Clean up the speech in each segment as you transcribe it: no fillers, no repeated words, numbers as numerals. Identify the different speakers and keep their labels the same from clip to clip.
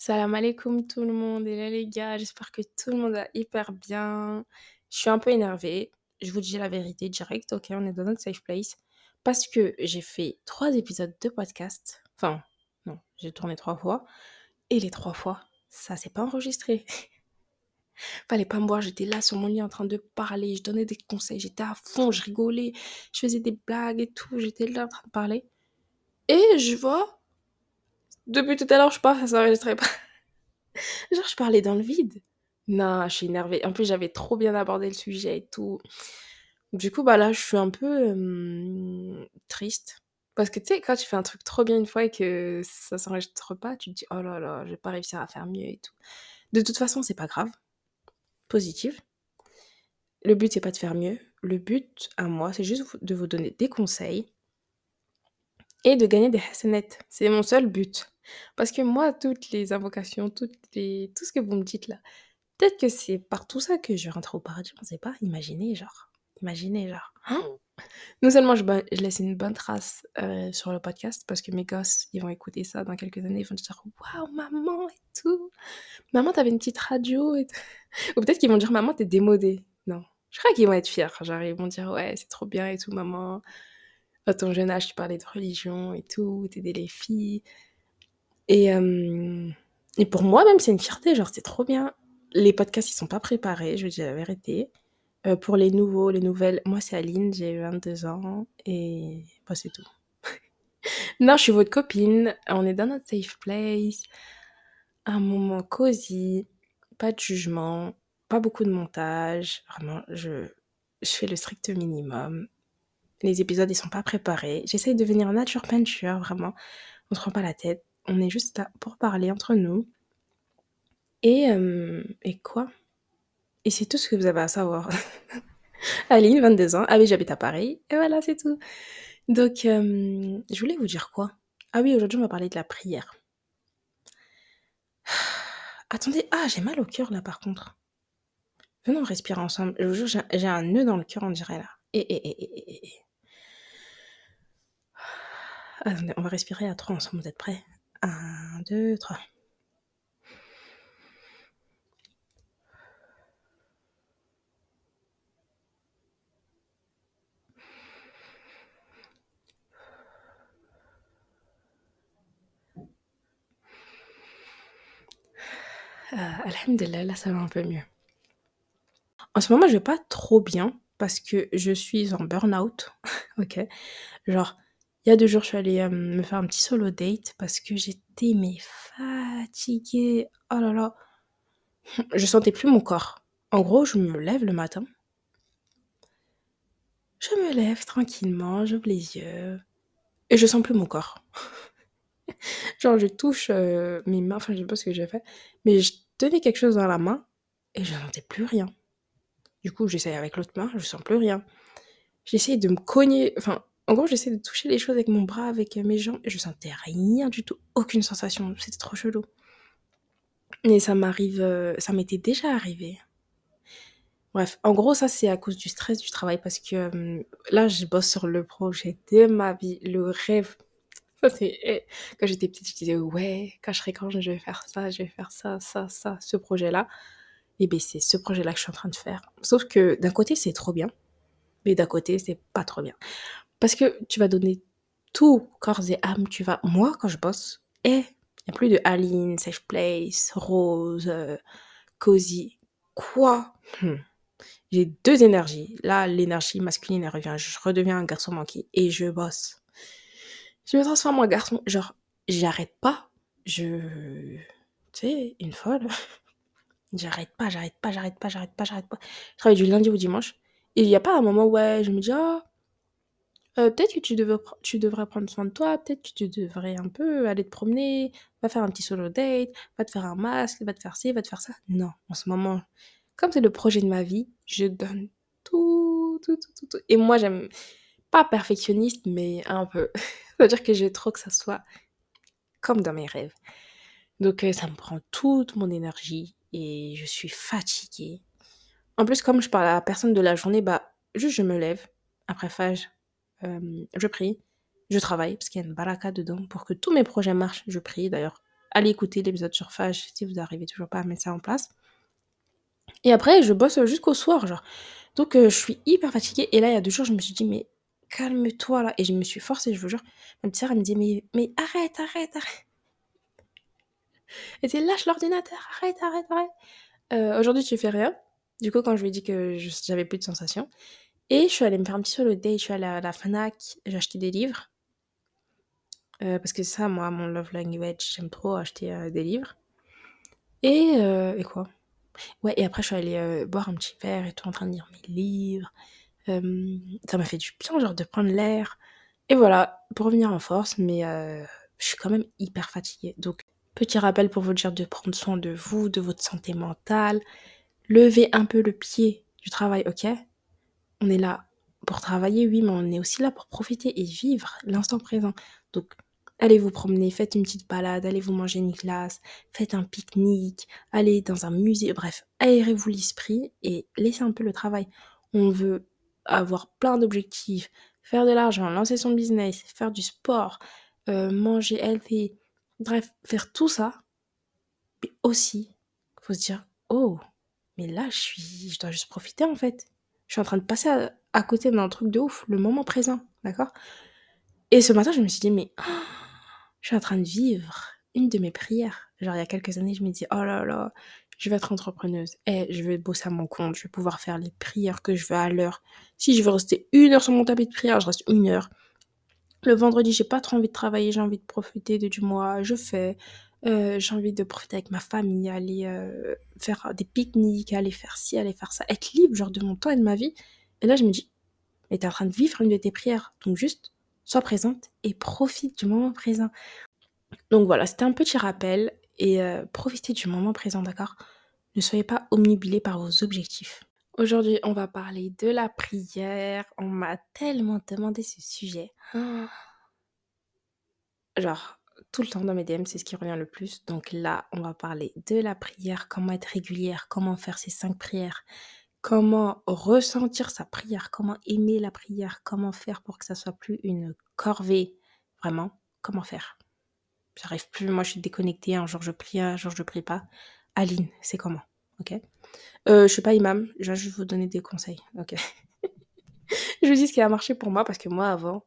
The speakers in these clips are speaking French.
Speaker 1: Salam alaikum tout le monde et là les gars, j'espère que tout le monde va hyper bien. Je suis un peu énervée, je vous dis la vérité direct, OK, on est dans notre safe place. Parce que j'ai fait 3 épisodes de podcast, enfin non, j'ai tourné 3 fois et les 3 fois, ça s'est pas enregistré. Fallait pas me voir, j'étais là sur mon lit en train de parler, je donnais des conseils, j'étais à fond, je rigolais, je faisais des blagues et tout, j'étais là en train de parler et je vois, depuis tout à l'heure je parle, ça s'enregistrait pas. Genre, je parlais dans le vide. Non, je suis énervée. En plus, j'avais trop bien abordé le sujet et tout. Du coup, bah là, je suis un peu triste. Parce que tu sais, quand tu fais un truc trop bien une fois et que ça s'enregistre pas, tu te dis oh là là, je vais pas réussir à faire mieux et tout. De toute façon, c'est pas grave. Positif. Le but, c'est pas de faire mieux. Le but, à moi, c'est juste de vous donner des conseils et de gagner des hasanettes. C'est mon seul but. Parce que moi, toutes les invocations, tout ce que vous me dites là, peut-être que c'est par tout ça que je rentre au paradis, on sait pas. Imaginez, genre. Hein. Non seulement je laisse une bonne trace sur le podcast, parce que mes gosses, ils vont écouter ça dans quelques années, ils vont dire waouh, maman et tout. Maman, t'avais une petite radio et tout. Ou peut-être qu'ils vont dire maman, t'es démodée. Non. Je crois qu'ils vont être fiers. Genre, ils vont dire ouais, c'est trop bien et tout, maman. À ton jeune âge, tu parlais de religion et tout, t'aidais les filles. Et, euh, et pour moi, même, c'est une fierté. Genre, c'est trop bien. Les podcasts, ils sont pas préparés, je veux dire la vérité. Pour les nouveaux, les nouvelles, moi c'est Aline, j'ai 22 ans et bah, c'est tout. Non, je suis votre copine, on est dans notre safe place, un moment cosy, pas de jugement, pas beaucoup de montage, vraiment, je fais le strict minimum. Les épisodes, ils sont pas préparés. J'essaye de venir nature peinture, vraiment. On se prend pas la tête. On est juste là pour parler entre nous. Et quoi? Et c'est tout ce que vous avez à savoir. Aline, 22 ans. Ah oui, j'habite à Paris. Et voilà, c'est tout. Donc, je voulais vous dire quoi? Ah oui, aujourd'hui, on va parler de la prière. Attendez, ah, j'ai mal au cœur là par contre. Venons respirer ensemble. Je vous jure, j'ai un nœud dans le cœur, on dirait là. Et. Attendez, on va respirer à trois ensemble, vous êtes prêts? Un, deux, trois. Alhamdulillah, là ça va un peu mieux. En ce moment, je vais pas trop bien parce que je suis en burn-out. Ok. Genre, il y a 2 jours, je suis allée me faire un petit solo date parce que j'étais mais fatiguée. Oh là là. Je sentais plus mon corps. En gros, je me lève le matin. Je me lève tranquillement, j'ouvre les yeux et je sens plus mon corps. Genre, je touche mes mains, enfin, je sais pas ce que j'ai fait, mais je tenais quelque chose dans la main et je sentais plus rien. Du coup, j'essaye avec l'autre main, je sens plus rien. J'essaye de me cogner, enfin, en gros, j'essaie de toucher les choses avec mon bras, avec mes jambes, et je sentais rien du tout, aucune sensation. C'était trop chelou. Et ça m'était déjà arrivé. Bref, en gros, ça, c'est à cause du stress du travail parce que là, je bosse sur le projet de ma vie, le rêve. Ça, c'est. Quand j'étais petite, je disais, ouais, quand je serai grande, je vais faire ça, je vais faire ça, ça, ça, ce projet-là. Et bien, c'est ce projet-là que je suis en train de faire. Sauf que d'un côté, c'est trop bien, mais d'un côté, c'est pas trop bien. Parce que tu vas donner tout, corps et âme, tu vas. Moi, quand je bosse, il n'y a plus de Aline, Safe Place, Rose, Cozy. Quoi? J'ai 2 énergies. Là, l'énergie masculine, elle revient. Je redeviens un garçon manqué et je bosse. Je me transforme en garçon. Genre, j'arrête pas. Tu sais, une folle. J'arrête pas. Je travaille du lundi au dimanche. Et il n'y a pas un moment où ouais, je me dis, ah, peut-être que tu devrais prendre soin de toi, peut-être que tu devrais un peu aller te promener, va faire un petit solo date, va te faire un masque, va te faire ci, va te faire ça. Non, en ce moment, comme c'est le projet de ma vie, je donne tout. Et moi, j'aime pas perfectionniste, mais un peu. C'est-à-dire que j'ai trop que ça soit comme dans mes rêves. Donc, ça me prend toute mon énergie et je suis fatiguée. En plus, comme je parle à la personne de la journée, bah, juste je me lève, après Fajr, je prie, je travaille, parce qu'il y a une baraka dedans, pour que tous mes projets marchent, je prie. D'ailleurs, allez écouter l'épisode sur Fage si vous n'arrivez toujours pas à mettre ça en place. Et après, je bosse jusqu'au soir, genre. Donc, je suis hyper fatiguée. Et là, il y a 2 jours, je me suis dit: «Mais calme-toi là». Et je me suis forcée, je vous jure. Ma petite sœur, elle me dit: «Mais arrête, arrête, arrête». Elle dit: «Lâche l'ordinateur, arrête, arrête, arrête». Aujourd'hui, tu fais rien. Du coup, quand je lui ai dit que j'avais plus de sensations, et je suis allée me faire un petit solo date, je suis allée à la Fnac, j'ai acheté des livres, parce que ça, moi, mon love language, j'aime trop acheter, des livres. Et quoi? Ouais, et après je suis allée, boire un petit verre et tout en train de lire mes livres. Ça m'a fait du bien, genre de prendre l'air et voilà, pour revenir en force, mais je suis quand même hyper fatiguée. Donc petit rappel pour vous dire de prendre soin de vous, de votre santé mentale. Levez un peu le pied du travail, OK? On est là pour travailler, oui, mais on est aussi là pour profiter et vivre l'instant présent. Donc, allez vous promener, faites une petite balade, allez vous manger une glace, faites un pique-nique, allez dans un musée, bref, aérez-vous l'esprit et laissez un peu le travail. On veut avoir plein d'objectifs, faire de l'argent, lancer son business, faire du sport, manger healthy, bref, faire tout ça, mais aussi, faut se dire, oh, mais là, je dois juste profiter en fait. Je suis en train de passer à côté d'un truc de ouf, le moment présent, d'accord? Et ce matin, je me suis dit, mais je suis en train de vivre une de mes prières. Genre, il y a quelques années, je me dis, oh là là, je vais être entrepreneuse. Et je vais bosser à mon compte, je vais pouvoir faire les prières que je veux à l'heure. Si je veux rester 1 heure sur mon tapis de prière, je reste 1 heure. Le vendredi, j'ai pas trop envie de travailler, j'ai envie de profiter du mois, je fais. J'ai envie de profiter avec ma famille, aller faire des pique-niques, aller faire ci, aller faire ça, être libre, genre de mon temps et de ma vie. Et là, je me dis, mais t'es en train de vivre une de tes prières. Donc juste, sois présente et profite du moment présent. Donc voilà, c'était un petit rappel et profitez du moment présent, d'accord? Ne soyez pas omnubilés par vos objectifs. Aujourd'hui, on va parler de la prière. On m'a tellement demandé ce sujet. Genre, tout le temps dans mes DM, c'est ce qui revient le plus. Donc là, on va parler de la prière, comment être régulière, comment faire ces 5 prières, comment ressentir sa prière, comment aimer la prière, comment faire pour que ça soit plus une corvée. Vraiment, comment faire? J'arrive plus, moi je suis déconnectée, un jour je prie, un jour je prie pas. Aline, c'est comment? OK? Je suis pas imam, je vais juste vous donner des conseils, OK? Je vous dis ce qui a marché pour moi parce que moi avant,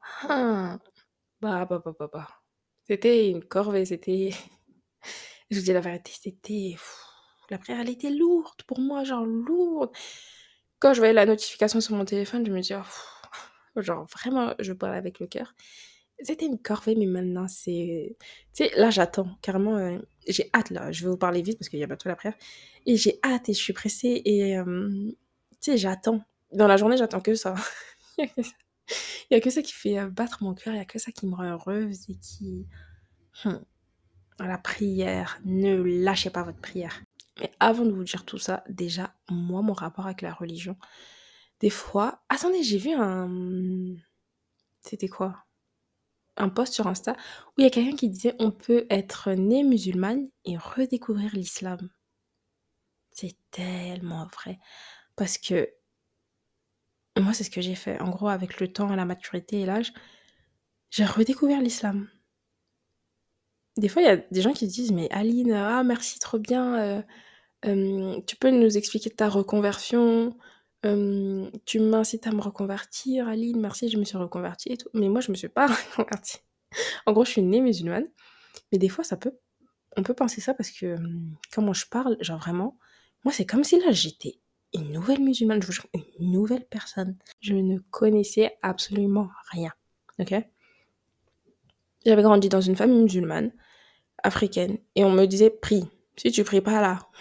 Speaker 1: bah. C'était une corvée, c'était je vous dis la vérité, c'était la prière, elle était lourde pour moi, genre lourde. Quand je voyais la notification sur mon téléphone, je me disais: «Oh, genre vraiment, je parle avec le cœur». C'était une corvée, mais maintenant c'est tu sais, là j'attends carrément, j'ai hâte là, je vais vous parler vite parce qu'il y a bientôt la prière et j'ai hâte et je suis pressée et tu sais, j'attends. Dans la journée, j'attends que ça. Il y a que ça il y a que ça qui fait, battre mon cœur, il y a que ça qui me rend heureuse et qui mmh. La prière, ne lâchez pas votre prière. Mais avant de vous dire tout ça, déjà, moi, mon rapport avec la religion, des fois... Attendez, j'ai vu un... C'était quoi? Un post sur Insta où il y a quelqu'un qui disait on peut être né musulmane et redécouvrir l'islam. C'est tellement vrai. Parce que moi, c'est ce que j'ai fait. En gros, avec le temps, la maturité et l'âge, j'ai redécouvert l'islam. Des fois, il y a des gens qui disent mais Aline, ah merci, trop bien, tu peux nous expliquer ta reconversion? Tu m'incites à me reconvertir, Aline, merci, je me suis reconvertie et tout. Mais moi, je me suis pas reconvertie. En gros, je suis née musulmane, mais des fois, on peut penser ça parce que comment je parle, genre vraiment, moi, c'est comme si là, j'étais une nouvelle musulmane, je vous jure, une nouvelle personne. Je ne connaissais absolument rien. Ok? J'avais grandi dans une famille musulmane, africaine, et on me disait prie. Si tu pries pas là,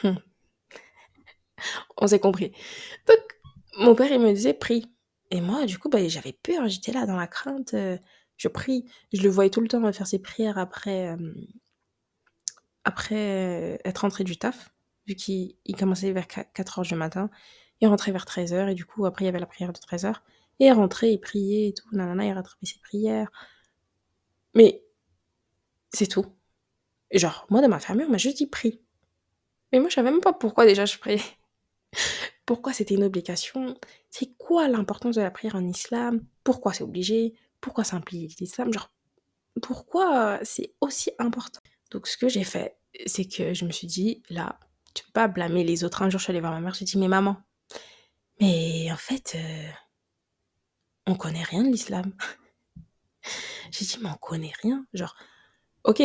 Speaker 1: on s'est compris. Donc, mon père, il me disait prie. Et moi, du coup, bah, j'avais peur, j'étais là dans la crainte, je prie. Je le voyais tout le temps faire ses prières après être rentré du taf, vu qu'il commençait vers 4 heures du matin. Il rentrait vers 13 heures, et du coup, après, il y avait la prière de 13 heures. Et il rentrait, il priait et tout, nanana, il rattrapait ses prières. Mais c'est tout. Et genre, moi, dans ma famille, on m'a juste dit prie. Mais moi, je savais même pas pourquoi déjà je priais. Pourquoi c'était une obligation? C'est quoi l'importance de la prière en islam? Pourquoi c'est obligé? Pourquoi ça implique l'islam? Genre, pourquoi c'est aussi important? Donc, ce que j'ai fait, c'est que je me suis dit: «Là, tu peux pas blâmer les autres». Un jour, je suis allée voir ma mère, j'ai dit: «Mais maman, mais en fait, on connaît rien de l'islam». J'ai dit: «Mais on connaît rien». Genre, OK,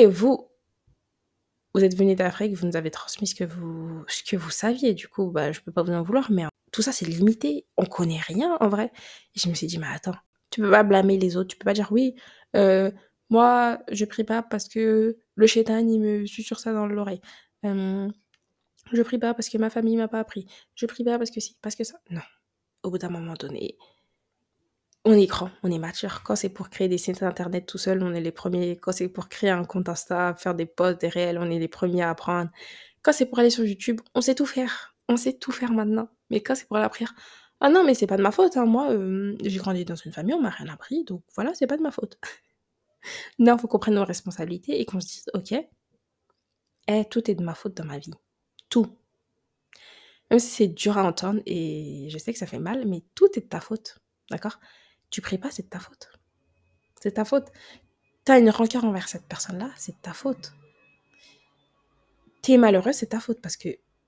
Speaker 1: vous êtes venus d'Afrique, vous nous avez transmis ce que vous saviez, du coup, bah, je peux pas vous en vouloir, mais tout ça, c'est limité. On connaît rien, en vrai. Et je me suis dit: «Mais attends, tu peux pas blâmer les autres. Tu peux pas dire: "Oui, moi, je prie pas parce que le shaitan, il me susurre ça dans l'oreille. Je prie pas parce que ma famille m'a pas appris. Je prie pas parce que si, parce que ça". Non. Au bout d'un moment donné, on est grand, on est mature. Quand c'est pour créer des sites internet tout seul, on est les premiers. Quand c'est pour créer un compte Insta, faire des posts, des réels, on est les premiers à apprendre. Quand c'est pour aller sur YouTube, on sait tout faire. On sait tout faire maintenant. Mais quand c'est pour la prière, ah non, mais c'est pas de ma faute, hein. Moi, j'ai grandi dans une famille, on m'a rien appris, donc voilà, c'est pas de ma faute. Non, faut qu'on prenne nos responsabilités et qu'on se dise, ok, tout est de ma faute dans ma vie. Tout. Même si c'est dur à entendre et je sais que ça fait mal, mais tout est de ta faute. D'accord? Tu pries pas, c'est de ta faute. C'est ta faute. T'as une rancœur envers cette personne-là, c'est de ta faute. T'es malheureux, c'est ta faute parce que,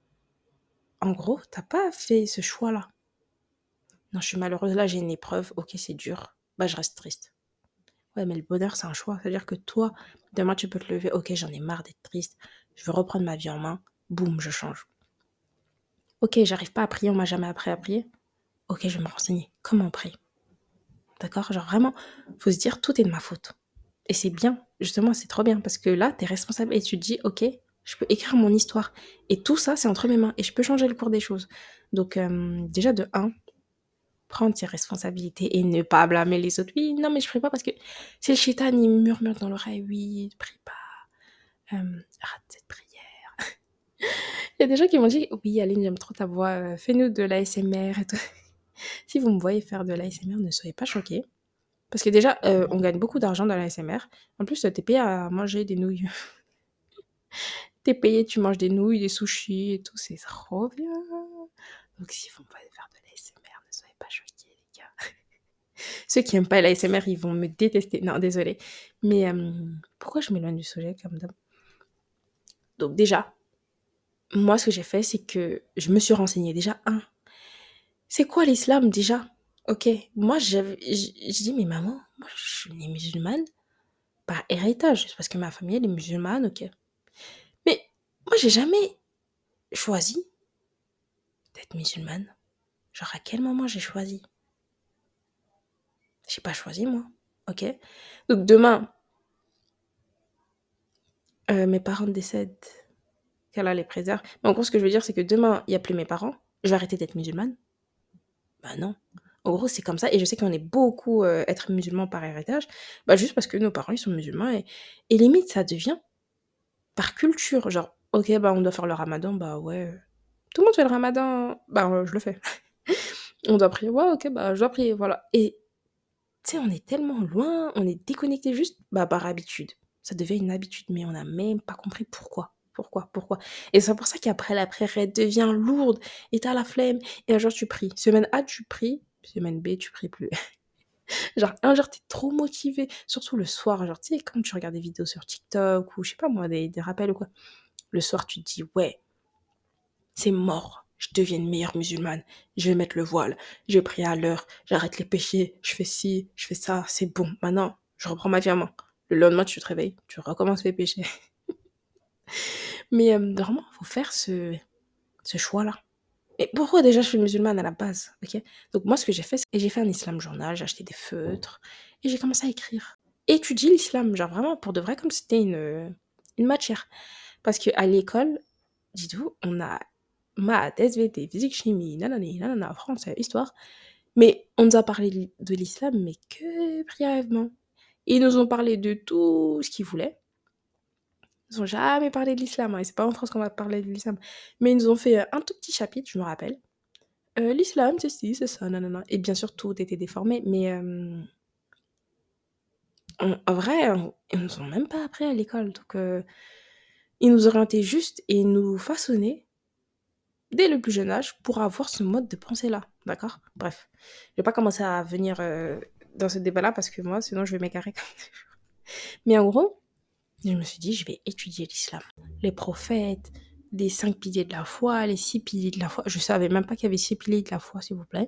Speaker 1: en gros, t'as pas fait ce choix-là. Non, je suis malheureuse, là, j'ai une épreuve, ok, c'est dur, bah, je reste triste. Ouais, mais le bonheur, c'est un choix. C'est-à-dire que toi, demain, tu peux te lever, ok, j'en ai marre d'être triste, je veux reprendre ma vie en main, boum, je change. Ok, j'arrive pas à prier, on m'a jamais appris à prier. Ok, je vais me renseigner. Comment on prie? D'accord? Genre vraiment, faut se dire, tout est de ma faute. Et c'est bien, justement, c'est trop bien, parce que là, t'es responsable et tu te dis, ok, je peux écrire mon histoire. Et tout ça, c'est entre mes mains, et je peux changer le cours des choses. Donc, déjà, de un, prendre ses responsabilités et ne pas blâmer les autres. Oui, non, mais je prie pas parce que c'est le shaitan, il murmure dans l'oreille, oui, prie pas, rate cette prière. Il y a des gens qui m'ont dit, oui, Aline, j'aime trop ta voix, fais-nous de l'ASMR et tout. Si vous me voyez faire de l'ASMR, ne soyez pas choqués. Parce que déjà, on gagne beaucoup d'argent dans l'ASMR. En plus, t'es payé à manger des nouilles. T'es payé, tu manges des nouilles, des sushis et tout, c'est trop bien. Donc si vous me voyez faire de l'ASMR, ne soyez pas choqués, les gars. Ceux qui aiment pas l'ASMR, ils vont me détester. Non, désolé. Mais pourquoi je m'éloigne du sujet comme d'hab? Donc déjà, moi, ce que j'ai fait, c'est que je me suis renseignée. Déjà, c'est quoi l'islam déjà? Ok, moi, je dis, mais maman, moi, je suis née musulmane par héritage. C'est parce que ma famille, elle est musulmane, ok. Mais moi, j'ai jamais choisi d'être musulmane. Genre, à quel moment j'ai choisi? J'ai pas choisi, moi. Ok? Donc, demain, mes parents décèdent, qu'Allah les préserve. Mais en gros, ce que je veux dire, c'est que demain, il n'y a plus mes parents. Je vais arrêter d'être musulmane. Bah non. En gros, c'est comme ça. Et je sais qu'on est beaucoup être musulman par héritage. Bah juste parce que nos parents, ils sont musulmans. Et limite, ça devient par culture. Genre, ok, bah on doit faire le ramadan. Bah ouais. Tout le monde fait le ramadan. Bah je le fais. On doit prier. Ouais, ok, bah je dois prier. Voilà. Et tu sais, on est tellement loin. On est déconnecté juste bah, par habitude. Ça devient une habitude. Mais on n'a même pas compris pourquoi. Pourquoi? Et c'est pour ça qu'après, la prière, elle devient lourde. Et t'as la flemme. Et un jour, tu pries. Semaine A, tu pries. Semaine B, tu pries plus. Genre, un jour, t'es trop motivé. Surtout le soir. Genre, tu sais, quand tu regardes des vidéos sur TikTok ou je sais pas moi, des rappels ou quoi. Le soir, tu te dis, ouais, c'est mort. Je deviens une meilleure musulmane. Je vais mettre le voile. Je vais prier à l'heure. J'arrête les péchés. Je fais ci, je fais ça. C'est bon. Maintenant, je reprends ma vie en main. Le lendemain, tu te réveilles. Tu recommences les péchés. Mais vraiment, il faut faire ce choix-là. Et pourquoi déjà je suis musulmane à la base, ok? Donc moi, ce que j'ai fait, c'est que j'ai fait un islam journal, j'ai acheté des feutres, et j'ai commencé à écrire. Étudier l'islam, genre vraiment pour de vrai, comme si c'était une matière. Parce qu'à l'école, dites-vous, on a maths, SVT, physique, chimie, nanani, nanana, français, histoire, mais on nous a parlé de l'islam, mais que brièvement. Ils nous ont parlé de tout ce qu'ils voulaient. Ils n'ont jamais parlé de l'islam, hein, et c'est pas en France qu'on va parler de l'islam. Mais ils nous ont fait un tout petit chapitre, je me rappelle. L'islam, c'est ci, c'est ça, nanana. Et bien sûr, tout était déformé, mais en vrai, ils nous ont même pas appris à l'école. Donc, ils nous orientaient juste et nous façonnaient dès le plus jeune âge pour avoir ce mode de pensée-là. D'accord? Bref, je vais pas commencer à venir dans ce débat-là parce que moi, sinon, je vais m'égarer. Mais en gros, Et je me suis dit, je vais étudier l'islam. Les prophètes, les 5 piliers de la foi, les 6 piliers de la foi. Je savais même pas qu'il y avait 6 piliers de la foi, s'il vous plaît.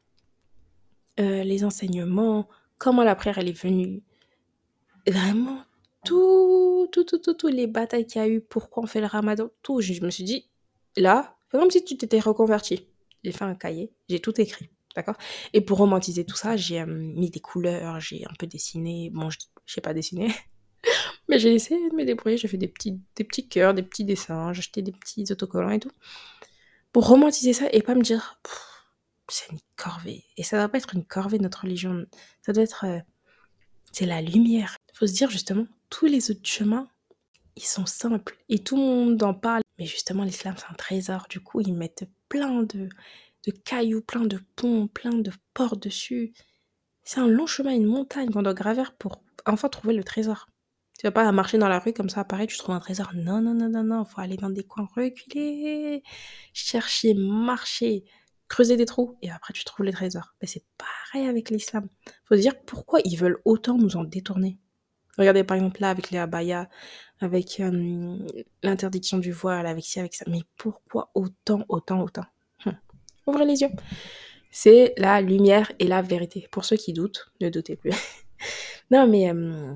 Speaker 1: Les enseignements, comment la prière elle est venue. Vraiment, tout, les batailles qu'il y a eu, pourquoi on fait le ramadan, tout. Je me suis dit, là, c'est comme si tu t'étais reconverti. J'ai fait un cahier, j'ai tout écrit, d'accord. Et pour romantiser tout ça, j'ai mis des couleurs, j'ai un peu dessiné. Bon, je sais pas dessiner, mais j'ai essayé de me débrouiller. J'ai fait des petits cœurs, des petits dessins, j'ai acheté des petits autocollants et tout. Pour romantiser ça et pas me dire, c'est une corvée. Et ça doit pas être une corvée, notre religion. Ça doit être, c'est la lumière. Il faut se dire justement, tous les autres chemins, ils sont simples et tout le monde en parle. Mais justement, l'islam, c'est un trésor. Du coup, ils mettent plein de cailloux, plein de ponts, plein de ports dessus. C'est un long chemin, une montagne qu'on doit gravir pour enfin trouver le trésor. Tu vas pas marcher dans la rue comme ça, pareil, tu trouves un trésor. Non, non, non, non, non, faut aller dans des coins reculés, chercher, marcher, creuser des trous, et après tu trouves les trésors. Mais c'est pareil avec l'islam. Faut se dire pourquoi ils veulent autant nous en détourner. Regardez par exemple là avec les abayas, avec l'interdiction du voile, avec ci, avec ça. Mais pourquoi autant, autant, autant? Ouvrez les yeux. C'est la lumière et la vérité. Pour ceux qui doutent, ne doutez plus. Non, mais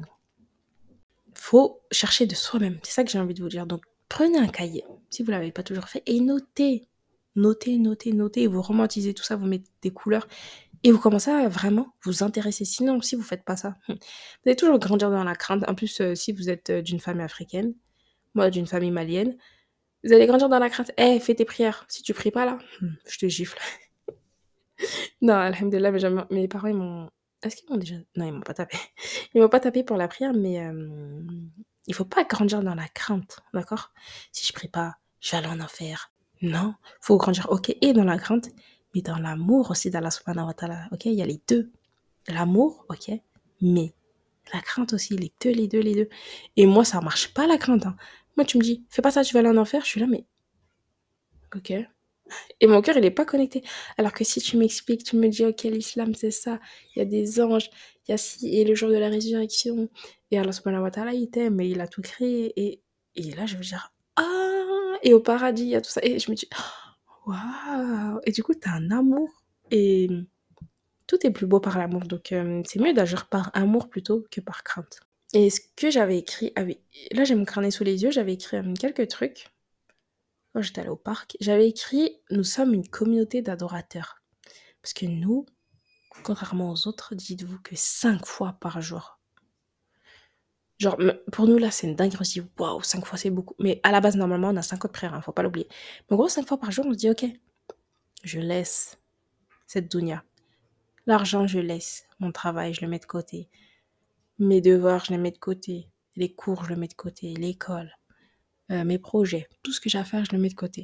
Speaker 1: faut chercher de soi-même. C'est ça que j'ai envie de vous dire. Donc, prenez un cahier, si vous ne l'avez pas toujours fait, et notez. Notez, notez, notez. Et vous romantisez tout ça, vous mettez des couleurs. Et vous commencez à vraiment vous intéresser. Sinon, si vous ne faites pas ça, vous allez toujours grandir dans la crainte. En plus, si vous êtes d'une famille africaine, moi d'une famille malienne, vous allez grandir dans la crainte. Eh, fais tes prières. Si tu pries pas là, je te gifle. Non, alhamdoulilah, mais mes parents, ils m'ont... Est-ce qu'ils m'ont déjà... Non, ils m'ont pas tapé. Ils m'ont pas tapé pour la prière, mais il faut pas grandir dans la crainte, d'accord? Si je prie pas, je vais aller en enfer. Non, faut grandir, ok, et dans la crainte, mais dans l'amour aussi d'Allah subhanahu wa ta'ala, ok? Il y a les deux. L'amour, ok, mais la crainte aussi, les deux, les deux, les deux. Et moi, ça marche pas la crainte, hein. Moi, tu me dis, fais pas ça, tu vas aller en enfer, je suis là, mais ok. Et mon cœur, il est pas connecté. Alors que si tu m'expliques, tu me dis, ok, l'islam, c'est ça, il y a des anges, il y a ci, et le jour de la résurrection, et Allah subhanahu wa ta'ala, il t'aime, et il a tout créé, et là, je veux dire, ah, et au paradis, il y a tout ça, et je me dis, waouh, et du coup, t'as un amour, et tout est plus beau par l'amour, donc c'est mieux d'agir par amour plutôt que par crainte. Et ce que j'avais écrit, ah oui, là, j'ai mon carnet sous les yeux, j'avais écrit quelques trucs, quand j'étais allée au parc, j'avais écrit « Nous sommes une communauté d'adorateurs ». Parce que nous, contrairement aux autres, dites-vous que 5 fois par jour. Genre, pour nous, là, c'est une dinguerie. On se dit « Waouh, 5 fois, c'est beaucoup ». Mais à la base, normalement, on a 5 autres prières, hein, faut pas l'oublier. Mais en gros, 5 fois par jour, on se dit « Ok, je laisse cette dounia. L'argent, je laisse. Mon travail, je le mets de côté. Mes devoirs, je les mets de côté. Les cours, je le mets de côté. L'école, mes projets, tout ce que j'ai à faire, je le mets de côté. »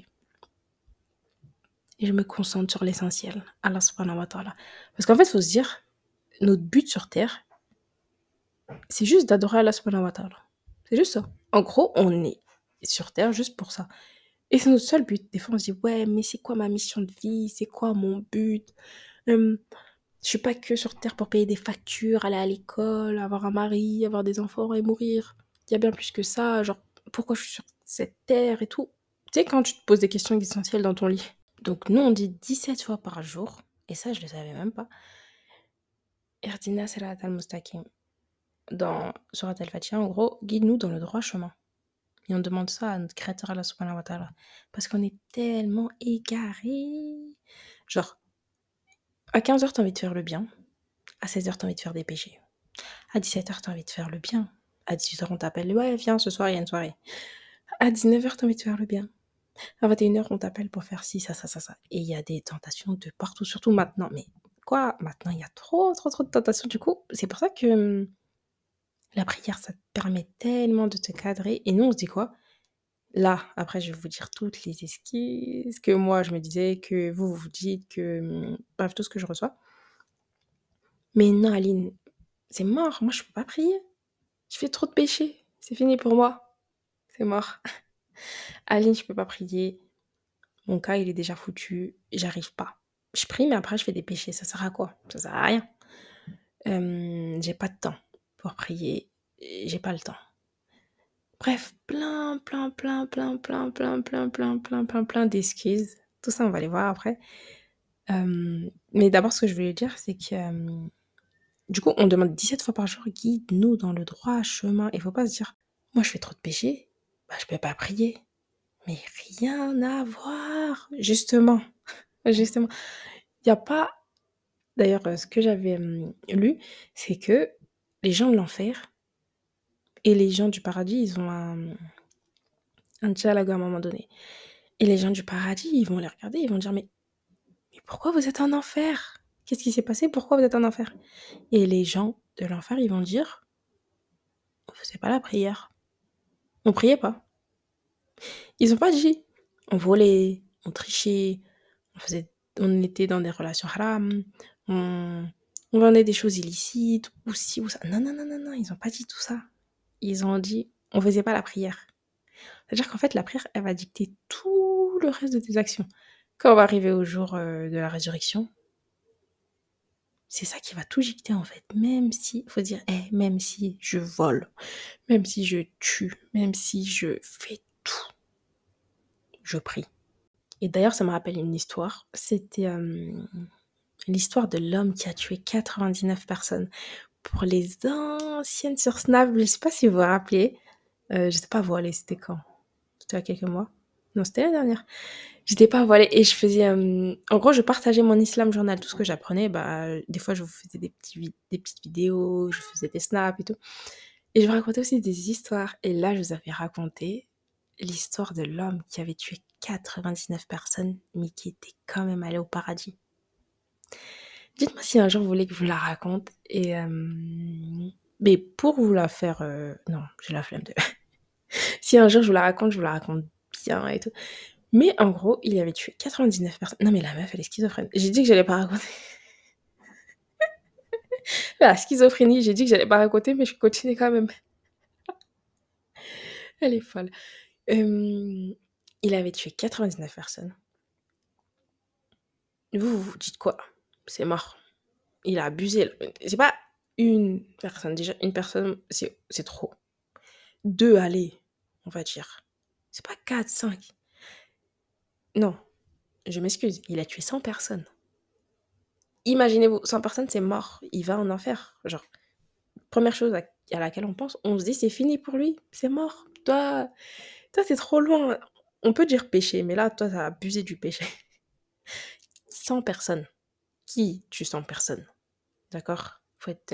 Speaker 1: Et je me concentre sur l'essentiel, Allah subhanahu wa ta'ala. Parce qu'en fait, il faut se dire, notre but sur Terre, c'est juste d'adorer Allah subhanahu wa ta'ala. C'est juste ça. En gros, on est sur Terre juste pour ça. Et c'est notre seul but. Des fois, on se dit, ouais, mais c'est quoi ma mission de vie? C'est quoi mon but? Je suis pas que sur Terre pour payer des factures, aller à l'école, avoir un mari, avoir des enfants et mourir. Il y a bien plus que ça. Genre, pourquoi je suis sur cette Terre et tout. Tu sais, quand tu te poses des questions existentielles dans ton lit. Donc nous, on dit 17 fois par jour, et ça, je ne le savais même pas. Ihdina sirat al-mustaqim. Dans Surat al-Fatiha, en gros, guide-nous dans le droit chemin. Et on demande ça à notre créateur Allah subhanahu wa ta'ala. Parce qu'on est tellement égarés. Genre, à 15h, t'as envie de faire le bien. À 16h, t'as envie de faire des péchés. À 17h, t'as envie de faire le bien. À 18h, on t'appelle, ouais, viens, ce soir, il y a une soirée. À 19h, t'as envie de faire le bien. À 21h, on t'appelle pour faire ci, ça, ça, ça, ça. Et il y a des tentations de partout, surtout maintenant. Mais quoi, maintenant, il y a trop, trop, trop de tentations. Du coup, c'est pour ça que la prière, ça te permet tellement de te cadrer. Et nous, on se dit quoi? Là, après, je vais vous dire toutes les esquisses que moi, je me disais, que vous vous dites, que... Bref, tout ce que je reçois. Mais non, Aline, c'est mort. Moi, je peux pas prier. Je fais trop de péchés. C'est fini pour moi. C'est mort. Aline, je peux pas prier. Mon cas, il est déjà foutu. J'arrive pas. Je prie, mais après, je fais des péchés. Ça sert à quoi? Ça sert à rien. J'ai pas de temps pour prier. J'ai pas le temps. Bref, plein d'excuses. Tout ça, on va les voir après. Mais d'abord, ce que je voulais dire, c'est que, du coup, on demande 17 fois par jour: «Guide-nous dans le droit chemin». Il faut pas se dire: «Moi, je fais trop de péchés, bah, je peux pas prier». Mais rien à voir! Justement, il y a pas d'ailleurs, ce que j'avais, lu, c'est que les gens de l'enfer et les gens du paradis, ils ont un dialogue à un moment donné. Et les gens du paradis, ils vont les regarder, ils vont dire: Mais pourquoi vous êtes en enfer? Qu'est-ce qui s'est passé? Pourquoi vous êtes en enfer?» Et les gens de l'enfer, ils vont dire: «On faisait pas la prière, on priait pas». Ils ont pas dit: «On volait, on trichait, on était dans des relations haram, on on vendait des choses illicites ou ci ou ça». Non, non, non, non, non, ils ont pas dit tout ça. Ils ont dit: «On faisait pas la prière». C'est-à-dire qu'en fait, la prière, elle va dicter tout le reste de tes actions. Quand on va arriver au jour, de la résurrection, c'est ça qui va tout dicter, en fait. Même si faut dire: même si je vole, même si je tue, même si je fais tout, je prie». Et d'ailleurs, ça me rappelle une histoire. C'était, l'histoire de l'homme qui a tué 99 personnes. Pour les anciennes sur Snap, je sais pas si vous vous rappelez, j'étais pas voilée, c'était quand? C'était il y a quelques mois? Non, c'était l'année dernière. J'étais pas voilée et je faisais, en gros, je partageais mon islam journal, tout ce que j'apprenais, bah, des fois, je vous faisais des petites vidéos, je faisais des snaps et tout et je vous racontais aussi des histoires et là, je vous avais raconté l'histoire de l'homme qui avait tué 99 personnes, mais qui était quand même allé au paradis. Dites-moi si un jour vous voulez que je vous la raconte et mais pour vous la faire, non, j'ai la flemme de si un jour je vous la raconte bien et tout. Mais en gros, il avait tué 99 personnes. Non, mais la meuf, elle est schizophrène. J'ai dit que j'allais pas raconter. La schizophrénie, j'ai dit que j'allais pas raconter, mais je continue quand même. Elle est folle. Il avait tué 99 personnes. Vous dites quoi? C'est mort. Il a abusé. C'est pas une personne. Déjà, une personne, c'est trop. Deux, allez, on va dire. C'est pas quatre, cinq. Non, je m'excuse. Il a tué 100 personnes. Imaginez-vous, 100 personnes, c'est mort. Il va en enfer. Genre, première chose à laquelle on pense, on se dit: «C'est fini pour lui, c'est mort. Toi, tu trop loin». On peut dire péché, mais là, toi, tu as abusé du péché. 100 personnes. Qui tue 100 personnes? D'accord? Faut être,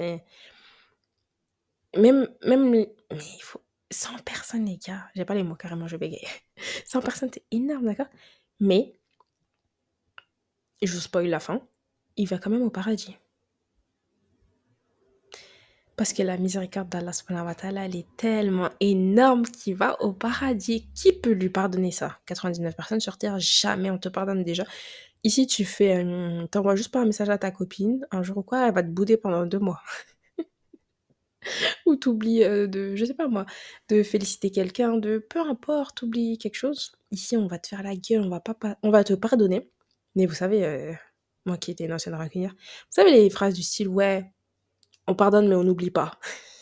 Speaker 1: même les mais il faut 100 personnes, les gars, j'ai pas les mots, carrément, je bégaye. 100 personnes, c'est énorme, d'accord? Mais, je vous spoil la fin, il va quand même au paradis. Parce que la miséricorde d'Allah subhanahu wa ta'ala, elle est tellement énorme qu'il va au paradis. Qui peut lui pardonner ça? 99 personnes sur terre, jamais on te pardonne déjà. Ici, tu fais, t'envoies juste pas un message à ta copine, un jour ou quoi, elle va te bouder pendant 2 mois. Ou t'oublies, de je sais pas moi, de féliciter quelqu'un, de peu importe, t'oublies quelque chose. Ici, on va te faire la gueule, on va te pardonner. Mais vous savez, moi qui étais une ancienne rancunière, vous savez les phrases du style: «Ouais, on pardonne mais on n'oublie pas».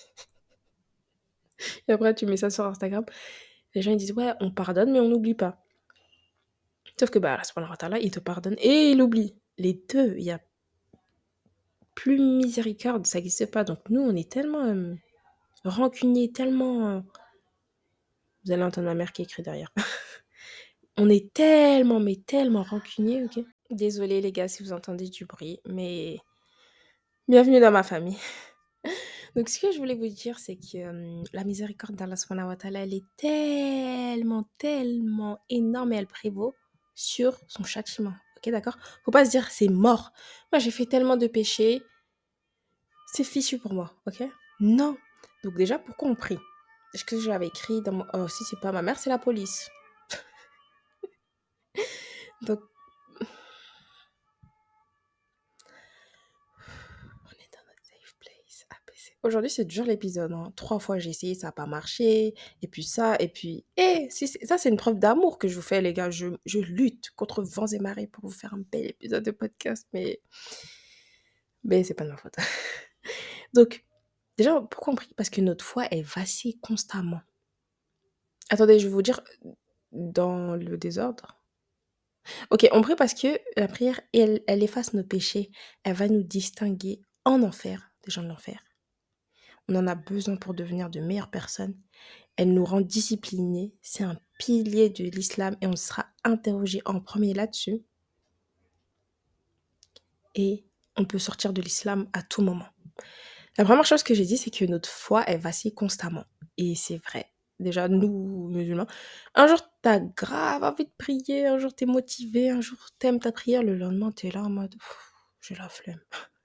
Speaker 1: Et après tu mets ça sur Instagram, les gens ils disent: «Ouais, on pardonne mais on n'oublie pas». Sauf que, bah, Allah subhanahu wa ta'ala, il te pardonne et il oublie. Les 2, il y a plus miséricorde, ça existe pas. Donc nous, on est tellement, rancuniers, tellement, vous allez entendre ma mère qui écrit derrière. On est tellement, mais tellement rancuniers, OK? Désolée les gars si vous entendez du bruit, mais bienvenue dans ma famille. Donc ce que je voulais vous dire, c'est que, la miséricorde d'Allah subhanahu wa ta'ala, elle est tellement, tellement énorme et elle prévaut sur son châtiment. OK, d'accord? Faut pas se dire: «C'est mort. Moi, j'ai fait tellement de péchés, c'est fichu pour moi». OK? Non. Donc déjà, pourquoi on prie? Est-ce que j'avais écrit dans mon oh si c'est pas ma mère, c'est la police. Donc on est dans notre safe place. APC. Aujourd'hui, c'est dur l'épisode, hein. 3 fois j'ai essayé, ça a pas marché et puis ça et puis si c'est ça, c'est une preuve d'amour que je vous fais les gars. Je lutte contre vents et marées pour vous faire un bel épisode de podcast, mais c'est pas de ma faute. Donc déjà, pourquoi on prie? Parce que notre foi, elle vacille constamment. Attendez, je vais vous dire dans le désordre. OK, on prie parce que la prière, elle efface nos péchés. Elle va nous distinguer en enfer, des gens de l'enfer. On en a besoin pour devenir de meilleures personnes. Elle nous rend disciplinés. C'est un pilier de l'islam et on sera interrogé en premier là-dessus. Et on peut sortir de l'islam à tout moment. La première chose que j'ai dit, c'est que notre foi, elle vacille constamment. Et c'est vrai. Déjà, nous, musulmans, un jour, t'as grave envie de prier, un jour, t'es motivé, un jour, t'aimes ta prière, le lendemain, t'es là en mode, pff, j'ai la flemme.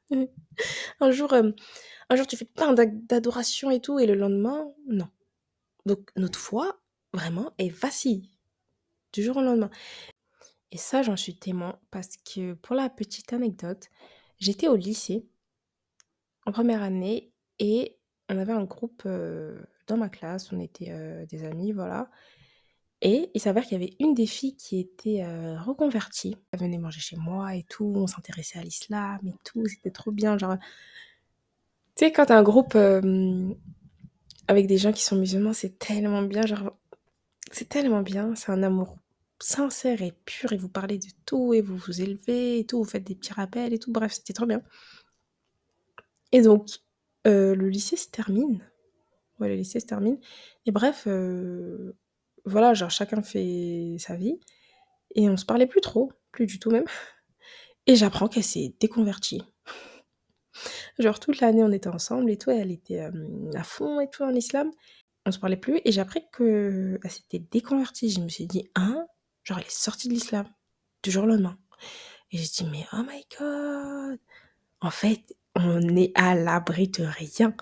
Speaker 1: un jour, euh, un jour, tu fais plein d'adoration et tout, et le lendemain, non. Donc, notre foi, vraiment, elle vacille du jour au lendemain. Et ça, j'en suis témoin parce que, pour la petite anecdote, j'étais au lycée en première année et on avait un groupe dans ma classe, on était des amis, voilà. Et il s'avère qu'il y avait une des filles qui était reconvertie. Elle venait manger chez moi et tout, on s'intéressait à l'islam et tout, c'était trop bien. Genre, tu sais, quand t'as un groupe avec des gens qui sont musulmans, c'est tellement bien, genre, c'est tellement bien, c'est un amour sincère et pur et vous parlez de tout et vous vous élevez et tout, vous faites des petits rappels et tout, bref, c'était trop bien. Et donc, le lycée se termine. Ouais, le lycée se termine. Et bref, voilà, genre chacun fait sa vie. Et on se parlait plus trop, plus du tout même. Et j'apprends qu'elle s'est déconvertie. Genre toute l'année on était ensemble et tout, elle était à fond et tout en islam. On se parlait plus et j'ai appris qu'elle s'était déconvertie. Je me suis dit, hein? Genre elle est sortie de l'islam du jour au lendemain. Et j'ai dit, mais oh my god! En fait, on est à l'abri de rien.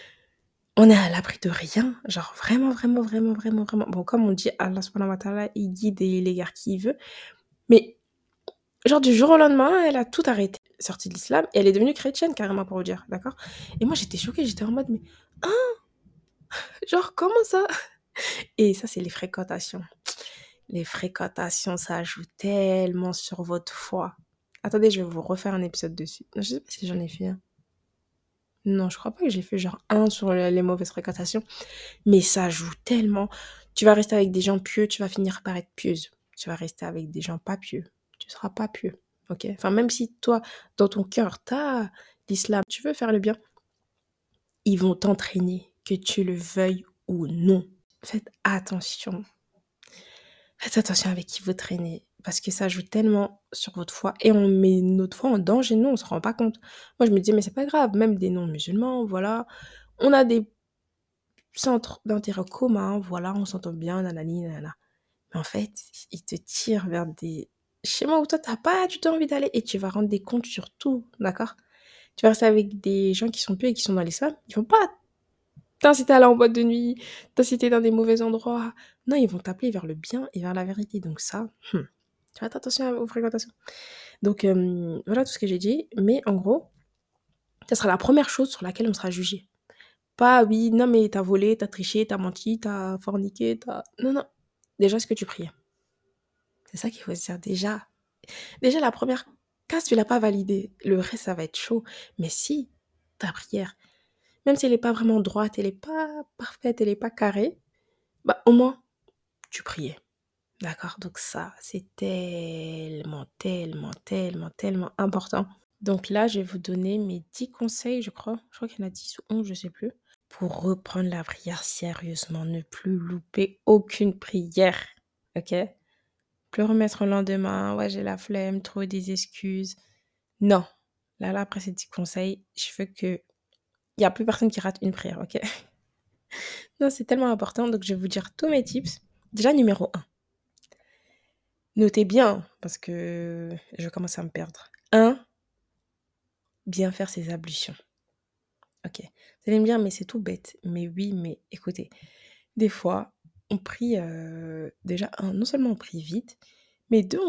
Speaker 1: On est à l'abri de rien, genre vraiment, vraiment, vraiment, vraiment, vraiment. Bon, comme on dit, Allah subhanahu wa ta'ala, il guide et il égare qui il veut. Mais, genre, du jour au lendemain, elle a tout arrêté. Sortie de l'islam, et elle est devenue chrétienne, carrément, pour vous dire, d'accord? Et moi, j'étais choquée, j'étais en mode, mais, hein? Genre, comment ça? Et ça, c'est les fréquentations. Les fréquentations, ça joue tellement sur votre foi. Attendez, je vais vous refaire un épisode dessus. Je sais pas si j'en ai fait un. Non, je crois pas que j'ai fait genre un sur les mauvaises fréquentations. Mais ça joue tellement. Tu vas rester avec des gens pieux, tu vas finir par être pieuse. Tu vas rester avec des gens pas pieux. Tu seras pas pieux. Ok? Enfin, même si toi, dans ton cœur, t'as l'islam, tu veux faire le bien, ils vont t'entraîner, que tu le veuilles ou non. Faites attention. Faites attention avec qui vous traînez. Parce que ça joue tellement sur votre foi. Et on met notre foi en danger, nous, on se rend pas compte. Moi, je me disais, mais c'est pas grave, même des non-musulmans, voilà. On a des centres d'intérêt communs, voilà, on s'entend bien, nanani, nanana. Mais en fait, ils te tirent vers des schémas où toi, t'as pas du tout envie d'aller et tu vas rendre des comptes sur tout, d'accord? Tu vas rester avec des gens qui sont pieux et qui sont dans l'islam, ils vont pas t'inciter à aller en boîte de nuit, t'inciter dans des mauvais endroits. Non, ils vont t'appeler vers le bien et vers la vérité. Donc ça, tu vas faire attention aux fréquentations. Donc voilà tout ce que j'ai dit. Mais en gros, ça sera la première chose sur laquelle on sera jugé. Pas oui, non mais t'as volé, t'as triché, t'as menti, t'as forniqué, t'as... Non, non. Déjà, ce que tu priais. C'est ça qu'il faut se dire. Déjà la première case, tu l'as pas validée. Le reste, ça va être chaud. Mais si ta prière, même si elle n'est pas vraiment droite, elle n'est pas parfaite, elle n'est pas carrée, bah au moins, tu priais. D'accord? Donc ça, c'est tellement, tellement, tellement, tellement important. Donc là, je vais vous donner mes 10 conseils, je crois. Je crois qu'il y en a 10 ou 11, je sais plus. Pour reprendre la prière sérieusement, ne plus louper aucune prière. Ok? Plus remettre au lendemain, ouais, j'ai la flemme, trouver des excuses. Non. Là, après ces 10 conseils, je veux que il n'y a plus personne qui rate une prière, ok? Non, c'est tellement important, donc je vais vous dire tous mes tips. Déjà, numéro un. Notez bien, parce que je commence à me perdre. Un, bien faire ses ablutions. Ok. Vous allez me dire, mais c'est tout bête. Mais oui, mais écoutez, des fois, on prie, déjà, un, non seulement on prie vite, mais deux,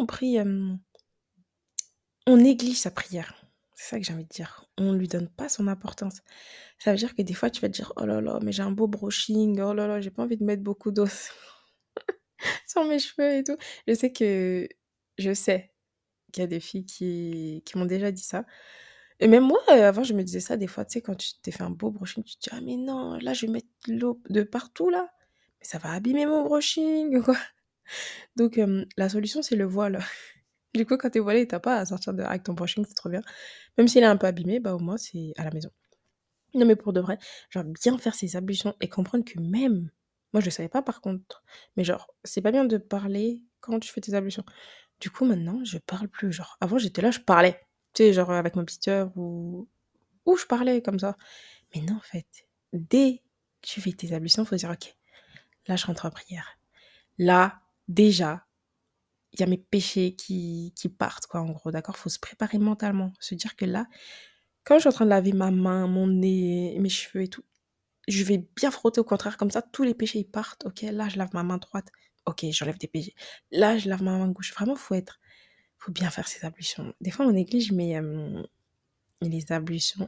Speaker 1: on néglige sa prière. C'est ça que j'ai envie de dire. On ne lui donne pas son importance. Ça veut dire que des fois, tu vas te dire, oh là là, mais j'ai un beau brushing, oh là là, j'ai pas envie de mettre beaucoup d'eau sur mes cheveux et tout. Je sais qu'il y a des filles qui m'ont déjà dit ça. Et même moi, avant, je me disais ça des fois, tu sais, quand tu t'es fait un beau brushing, tu te dis, ah mais non, là, je vais mettre l'eau de partout, là. mais ça va abîmer mon brushing ou quoi. Donc la solution, c'est le voile. Du coup, quand tu es voilé, tu pas à sortir de avec ton brushing, c'est trop bien. Même s'il est un peu abîmé, bah, au moins, c'est à la maison. Non, mais pour de vrai, genre bien faire ses ablutions et comprendre que même moi, je le savais pas par contre, mais genre, c'est pas bien de parler quand tu fais tes ablutions. Du coup, maintenant, je parle plus. Genre, avant, j'étais là, je parlais. Tu sais, genre avec ma petite sœur ou je parlais comme ça. Mais non, en fait, dès que tu fais tes ablutions, faut dire: «OK, là, je rentre en prière. Là, déjà, il y a mes péchés qui partent quoi, en gros, d'accord? Faut se préparer mentalement, se dire que là, quand je suis en train de laver ma main, mon nez, mes cheveux et tout, je vais bien frotter au contraire, comme ça tous les péchés ils partent. OK, là, je lave ma main droite. OK, j'enlève des péchés. Là, je lave ma main gauche. Vraiment, faut bien faire ses ablutions. Des fois, on néglige, mais les ablutions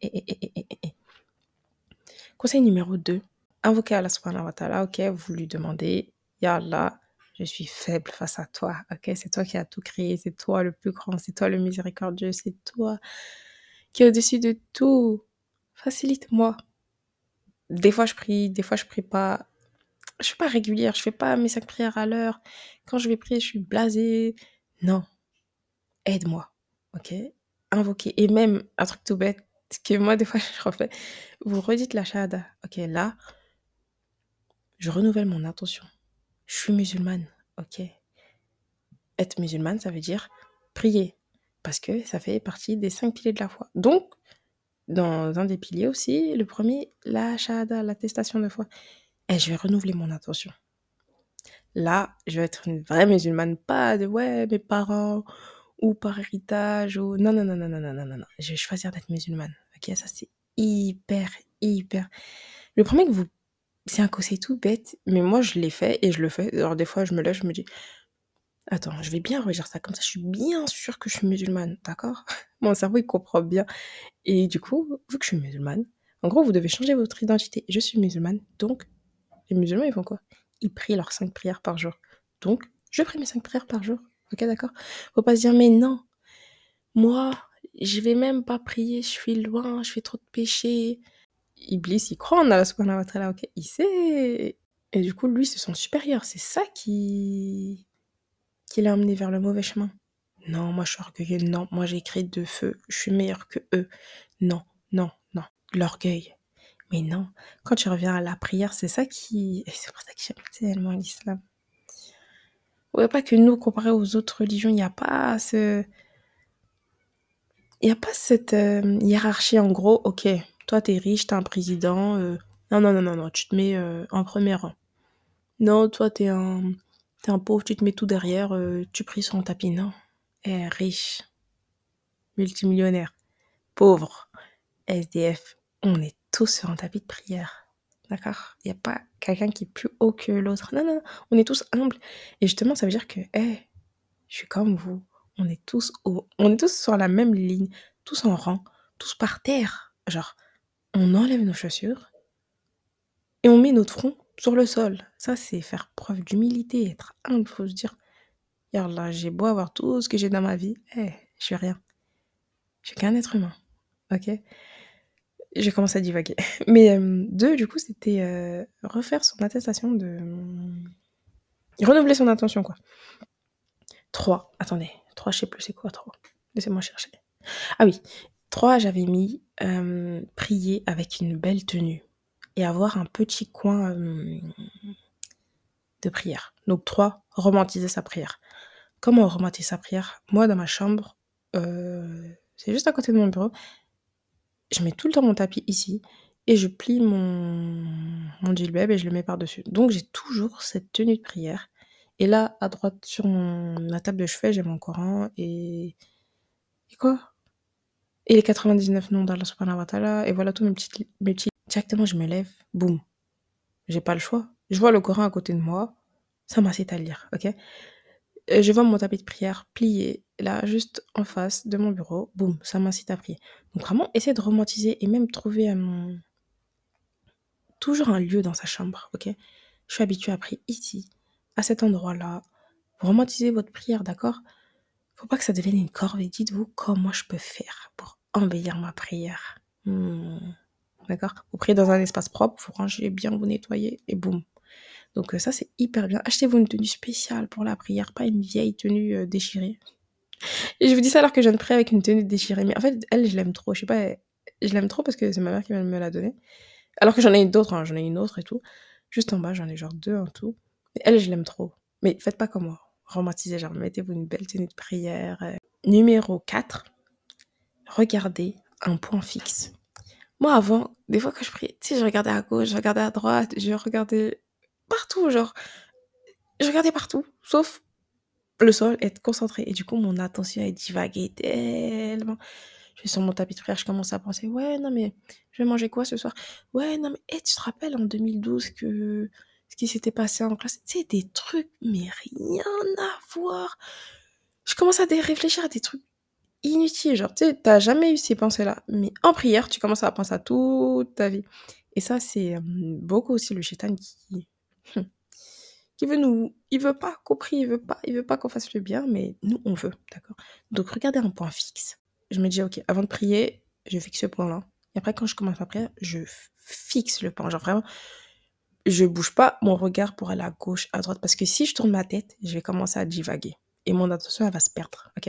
Speaker 1: Conseil numéro 2, invoquer Allah subhanahu wa ta'ala. OK, vous lui demandez: «Ya Allah, je suis faible face à toi. OK, c'est toi qui as tout créé, c'est toi le plus grand, c'est toi le miséricordieux, c'est toi qui est au-dessus de tout. Facilite-moi». Des fois, je prie, des fois, je prie pas. Je suis pas régulière, je fais pas mes 5 prières à l'heure. Quand je vais prier, je suis blasée. Non, aide-moi, OK? Invoquer et même un truc tout bête que moi, des fois, je refais, vous redites la shahada. OK, là, je renouvelle mon intention. Je suis musulmane, OK? Être musulmane, ça veut dire prier parce que ça fait partie des 5 piliers de la foi. Donc, dans un des piliers aussi, le premier, la shahada, l'attestation de foi. Et je vais renouveler mon intention. Là, je vais être une vraie musulmane, pas de ouais, mes parents ou par héritage ou non, non, non, non, non, non, non, non, non. Je vais choisir d'être musulmane. Ok, ça c'est hyper, hyper. Le premier que vous, c'est un conseil tout bête, mais moi je l'ai fait et je le fais. Alors des fois, je me lève, je me dis, attends, je vais bien redire ça comme ça, je suis bien sûre que je suis musulmane, d'accord? Mon cerveau il comprend bien. Et du coup, vu que je suis musulmane, en gros, vous devez changer votre identité. Je suis musulmane, donc les musulmans, ils font quoi? Ils prient leurs 5 prières par jour. Donc, je prie mes 5 prières par jour. Ok, d'accord? Faut pas se dire, mais non, moi, je vais même pas prier, je suis loin, je fais trop de péchés. Iblis, il croit en Allah subhanahu wa ta'ala, ok? Il sait. Et du coup, lui, c'est son supérieur. C'est ça qui l'a emmené vers le mauvais chemin. Non, moi, je suis orgueilleux. Non, moi, j'ai écrit de feu. Je suis meilleur que eux. Non, non, non. L'orgueil. Mais non, quand tu reviens à la prière, c'est ça qui... Et c'est pour ça que j'aime tellement l'islam. Ouais, pas que nous, comparé aux autres religions, il n'y a pas ce... Il n'y a pas cette hiérarchie en gros, ok, toi t'es riche, t'es un président, non, non, non, non, non, tu te mets en premier rang. Non, toi t'es un pauvre, tu te mets tout derrière, tu pries sur un tapis. Non, riche, multimillionnaire, pauvre, SDF, on est tous sur un tapis de prière. D'accord? Il n'y a pas quelqu'un qui est plus haut que l'autre. Non, non, non, on est tous humbles. Et justement, ça veut dire que, je suis comme vous. On est tous on est tous sur la même ligne, tous en rang, tous par terre. Genre, on enlève nos chaussures et on met notre front sur le sol. Ça, c'est faire preuve d'humilité, être humble. Faut se dire, là, j'ai beau avoir tout ce que j'ai dans ma vie, je suis rien. Je suis qu'un être humain. Ok? J'ai commencé à divaguer. Mais 2, du coup, c'était refaire son attestation de... renouveler son intention, quoi. 3, attendez. 3, je sais plus c'est quoi 3. Laissez-moi chercher. Ah oui. 3, j'avais mis prier avec une belle tenue et avoir un petit coin de prière. Donc 3, romantiser sa prière. Comment on romantise sa prière? Moi, dans ma chambre, c'est juste à côté de mon bureau, je mets tout le temps mon tapis ici et je plie mon djellab et je le mets par-dessus. Donc j'ai toujours cette tenue de prière. Et là, à droite, sur ma table de chevet, j'ai mon Coran et quoi? Et les 99 noms d'Allah subhanahu wa ta'ala. Et voilà tous mes petits... Directement, je me lève, boum. J'ai pas le choix. Je vois le Coran à côté de moi, ça m'incite à lire, ok? Je vois mon tapis de prière plié, là, juste en face de mon bureau, boum, ça m'incite à prier. Donc vraiment, essayer de romantiser et même trouver toujours un lieu dans sa chambre, ok? Je suis habituée à prier ici, à cet endroit-là. Vous romantisez votre prière, d'accord? Faut pas que ça devienne une corvée. Dites-vous comment je peux faire pour embellir ma prière. D'accord? Vous priez dans un espace propre, vous rangez bien, vous nettoyez et boum. Donc ça, c'est hyper bien. Achetez-vous une tenue spéciale pour la prière, pas une vieille tenue déchirée. Et je vous dis ça alors que je viens de prier avec une tenue déchirée. Mais en fait, elle, je l'aime trop. Je sais pas, je l'aime trop parce que c'est ma mère qui vient de me la donner. Alors que j'en ai d'autres, hein, j'en ai une autre et tout. Juste en bas, j'en ai genre 2 en tout. Mais elle, je l'aime trop. Mais faites pas comme moi. Romantisez, genre mettez-vous une belle tenue de prière. Numéro 4, regardez un point fixe. Moi, avant, des fois quand je priais, tu sais, je regardais à gauche, je regardais à droite, je regardais partout, genre, je regardais partout, sauf le sol, être concentré. Et du coup, mon attention, elle divaguait tellement. Je suis sur mon tapis de prière, je commence à penser, ouais, non, mais je vais manger quoi ce soir? Ouais, non, mais tu te rappelles en 2012 que ce qui s'était passé en classe, tu sais, des trucs, mais rien à voir. Je commence à réfléchir à des trucs inutiles, genre, tu sais, t'as jamais eu ces pensées-là, mais en prière, tu commences à penser à toute ta vie. Et ça, c'est beaucoup aussi le shaitan qui veut nous, il veut pas qu'on prie, il veut pas qu'on fasse le bien, mais nous, on veut, d'accord? Donc, regardez un point fixe. Je me dis, ok, avant de prier, je fixe ce point-là. Et après, quand je commence ma prière, je fixe le point. Genre vraiment, je bouge pas mon regard pour aller à gauche, à droite, parce que si je tourne ma tête, je vais commencer à divaguer. Et mon attention, elle va se perdre, ok?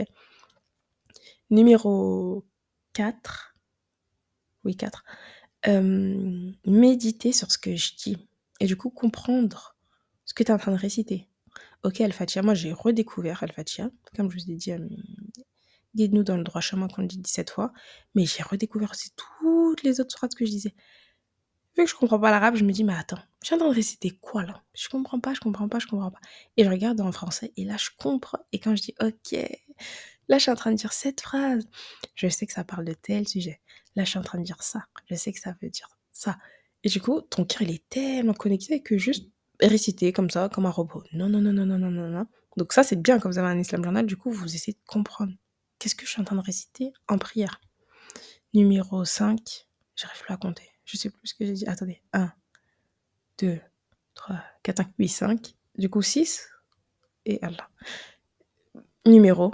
Speaker 1: Numéro 4. Oui, 4. Méditer sur ce que je dis. Et du coup, comprendre ce que tu es en train de réciter. Ok, Al-Fatiha, moi j'ai redécouvert Al-Fatiha. Comme je vous ai dit, guide-nous dans le droit chemin qu'on dit 17 fois. Mais j'ai redécouvert aussi toutes les autres sourates que je disais. Vu que je comprends pas l'arabe, je me dis, mais attends, je suis en train de réciter quoi là? Je comprends pas. Et je regarde en français et là je comprends. Et quand je dis, ok, là je suis en train de dire cette phrase, je sais que ça parle de tel sujet. Là je suis en train de dire ça, je sais que ça veut dire ça. Et du coup, ton cœur il est tellement connecté que juste réciter comme ça, comme un robot. Non, non, non, non, non, non, non, non. Donc ça c'est bien quand vous avez un Islam journal, du coup vous essayez de comprendre. Qu'est-ce que je suis en train de réciter en prière? Numéro 5, j'arrive plus à compter. Je sais plus ce que j'ai dit. Attendez. 1, 2, 3, 4, 5, 8, 5. Du coup, 6. Et Allah. Numéro.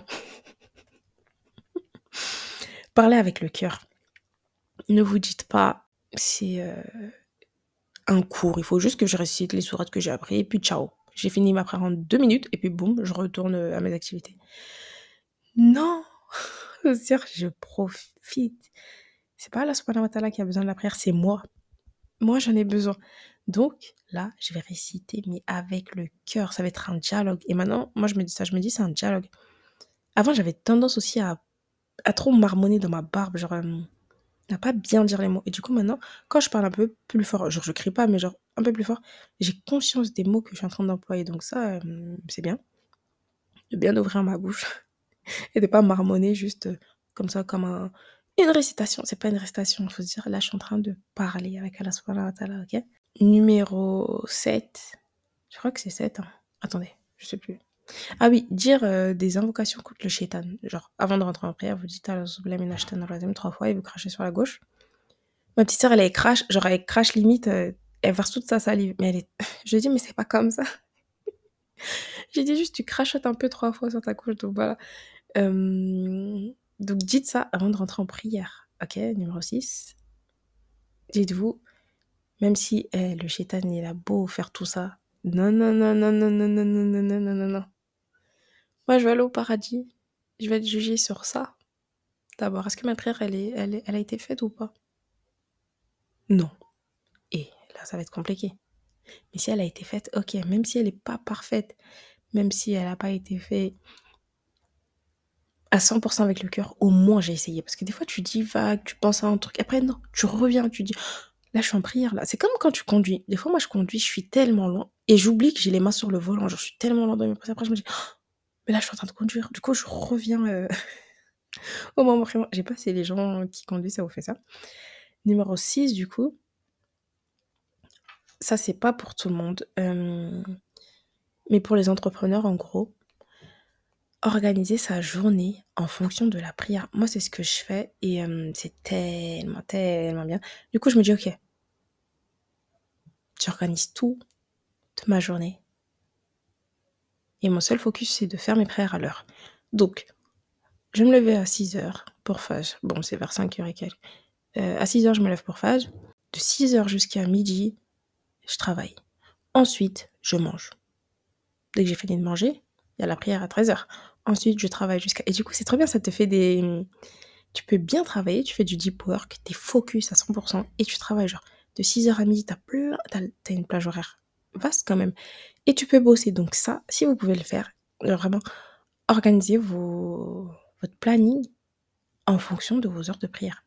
Speaker 1: Parlez avec le cœur. Ne vous dites pas, c'est un cours. Il faut juste que je récite les sourates que j'ai appris. Et puis, ciao. J'ai fini ma prière en 2 minutes. Et puis, boum, je retourne à mes activités. Non. C'est-à-dire, je profite. C'est pas Allah subhanahu wa ta'ala qui a besoin de la prière, c'est moi. Moi, j'en ai besoin. Donc, là, je vais réciter, mais avec le cœur. Ça va être un dialogue. Et maintenant, moi, je me dis ça. Je me dis, c'est un dialogue. Avant, j'avais tendance aussi à trop marmonner dans ma barbe. Genre, à pas bien dire les mots. Et du coup, maintenant, quand je parle un peu plus fort, genre, je crie pas, mais genre, un peu plus fort, j'ai conscience des mots que je suis en train d'employer. Donc, ça, c'est bien. De bien ouvrir ma bouche. Et de pas marmonner juste comme ça, comme une récitation. C'est pas une récitation. Il faut se dire, là, je suis en train de parler avec Allah subhanahu wa ta'ala, ok? Numéro 7. Je crois que c'est 7. Hein. Attendez, je sais plus. Ah oui, dire des invocations contre le shaitan. Genre, avant de rentrer en prière, vous dites Allah 3 fois et vous crachez sur la gauche. Ma petite sœur, elle crache, genre elle crache limite, elle verse toute sa salive. Mais elle est... Je lui dis, mais c'est pas comme ça. J'ai dit juste, tu crachotes un peu 3 fois sur ta couche, donc voilà. Donc dites ça avant de rentrer en prière. Ok, numéro 6. Dites-vous, même si le shaitan, il a beau faire tout ça, non, non, non, non, non, non, non, non, non, non, non, non, non. Moi, je vais aller au paradis. Je vais être jugée sur ça. D'abord, est-ce que ma prière, elle a été faite ou pas? Non. Et là, ça va être compliqué. Mais si elle a été faite, ok, même si elle n'est pas parfaite, même si elle n'a pas été faite à 100% avec le cœur, au moins j'ai essayé. Parce que des fois, tu dis vague, tu penses à un truc, après non, tu reviens, tu dis, là, je suis en prière, là. C'est comme quand tu conduis. Des fois, moi, je conduis, je suis tellement loin, et j'oublie que j'ai les mains sur le volant, genre, je suis tellement loin dans mes pensées. Après, je me dis, oh, mais là, je suis en train de conduire. Du coup, je reviens au moment vraiment. J'ai pas, c'est les gens qui conduisent, ça vous fait ça. Numéro 6, du coup, ça, c'est pas pour tout le monde. Mais pour les entrepreneurs, en gros, organiser sa journée en fonction de la prière. Moi, c'est ce que je fais et c'est tellement, tellement bien. Du coup, je me dis, ok, j'organise tout de ma journée. Et mon seul focus, c'est de faire mes prières à l'heure. Donc, je vais me lever à 6h pour Fajr. Bon, c'est vers 5h et quelques. À 6h, je me lève pour Fajr. De 6h jusqu'à midi, je travaille. Ensuite, je mange. Dès que j'ai fini de manger, il y a la prière à 13h. Ensuite, je travaille jusqu'à... Et du coup, c'est trop bien, ça te fait des... Tu peux bien travailler, tu fais du deep work, t'es focus à 100% et tu travailles genre de 6h à midi, t'as une plage horaire vaste quand même. Et tu peux bosser. Donc ça, si vous pouvez le faire, vraiment, organisez votre planning en fonction de vos heures de prière.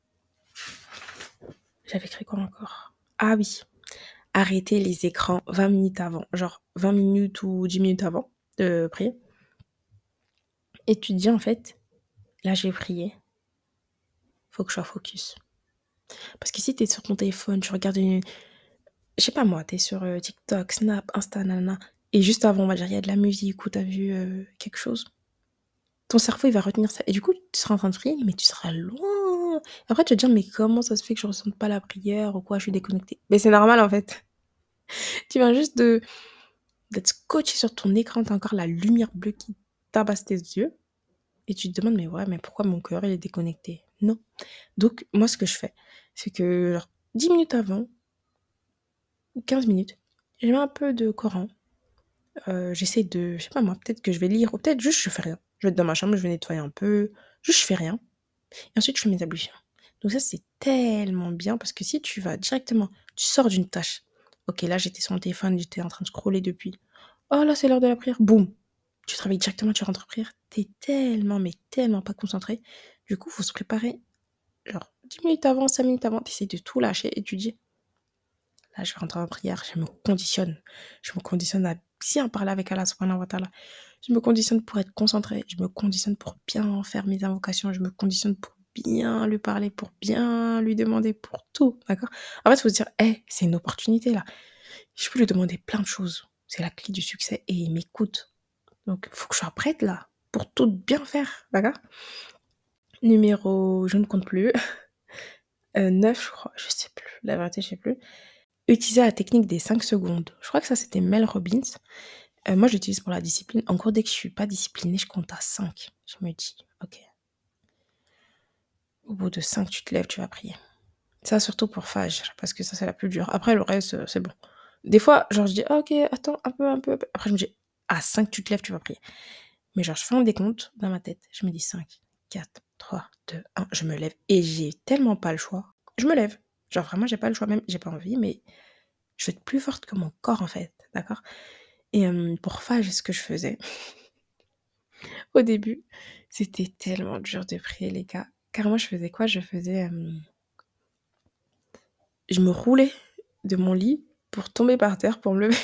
Speaker 1: J'avais écrit quoi encore? Ah oui, arrêtez les écrans 20 minutes avant, genre 20 minutes ou 10 minutes avant de prier. Et tu te dis en fait, là j'ai prié, faut que je sois focus. Parce que si t'es sur ton téléphone, tu regardes je sais pas moi, t'es sur TikTok, Snap, Insta, nanana, et juste avant, on va dire, il y a de la musique ou t'as vu quelque chose, ton cerveau, il va retenir ça. Et du coup, tu seras en train de prier, mais tu seras loin. Après, tu vas te dire, mais comment ça se fait que je ressente pas la prière ou quoi, je suis déconnectée. Mais c'est normal, en fait. Tu viens juste d'être scotché sur ton écran, t'as encore la lumière bleue qui tabasse tes yeux. Et tu te demandes, mais ouais, mais pourquoi mon cœur, il est déconnecté? Non. Donc, moi, ce que je fais, c'est que, genre, 10 minutes avant, ou 15 minutes, je mets un peu de Coran. J'essaie de, je sais pas moi, peut-être que je vais lire, ou peut-être juste je fais rien. Je vais être dans ma chambre, je vais nettoyer un peu, juste je fais rien. Et ensuite, je fais mes ablutions. Donc ça, c'est tellement bien parce que si tu vas directement, tu sors d'une tâche. Ok, là, j'étais sur mon téléphone, j'étais en train de scroller depuis. Oh là, c'est l'heure de la prière. Boum. Tu travailles directement, tu rentres en prière. T'es tellement, mais tellement pas concentré. Du coup, faut se préparer, genre 10 minutes avant, 5 minutes avant, t'essaies de tout lâcher et tu dis, là, je vais rentrer en prière, je me conditionne. Je me conditionne à bien parler avec Allah subhanahu wa ta'ala. Je me conditionne pour être concentrée. Je me conditionne pour bien faire mes invocations. Je me conditionne pour bien lui parler, pour bien lui demander pour tout. D'accord? En fait, il faut se dire, c'est une opportunité là. Je peux lui demander plein de choses. C'est la clé du succès et il m'écoute. Donc, il faut que je sois prête là pour tout bien faire. D'accord? Numéro, je ne compte plus. 9, je crois. Je sais plus. La vérité, je sais plus. Utiliser la technique des 5 secondes. Je crois que ça, c'était Mel Robbins. Moi, je l'utilise pour la discipline. En gros, dès que je suis pas disciplinée, je compte à 5. Je me dis, ok, au bout de 5, tu te lèves, tu vas prier. Ça, surtout pour Fajr, parce que ça, c'est la plus dure. Après, le reste, c'est bon. Des fois, genre, je dis, ah, ok, attends, un peu, un peu. Après, je me dis, à 5, tu te lèves, tu vas prier. Mais genre, je fais un décompte dans ma tête. Je me dis 5, 4, 3, 2, 1. Je me lève. Et j'ai tellement pas le choix. Je me lève. Genre, vraiment, j'ai pas le choix. Même, j'ai pas envie, mais je vais être plus forte que mon corps, en fait. D'accord? Et pour Fajr, ce que je faisais, au début, c'était tellement dur de prier, les gars. Car moi, je faisais quoi? Je me roulais de mon lit pour tomber par terre, pour me lever.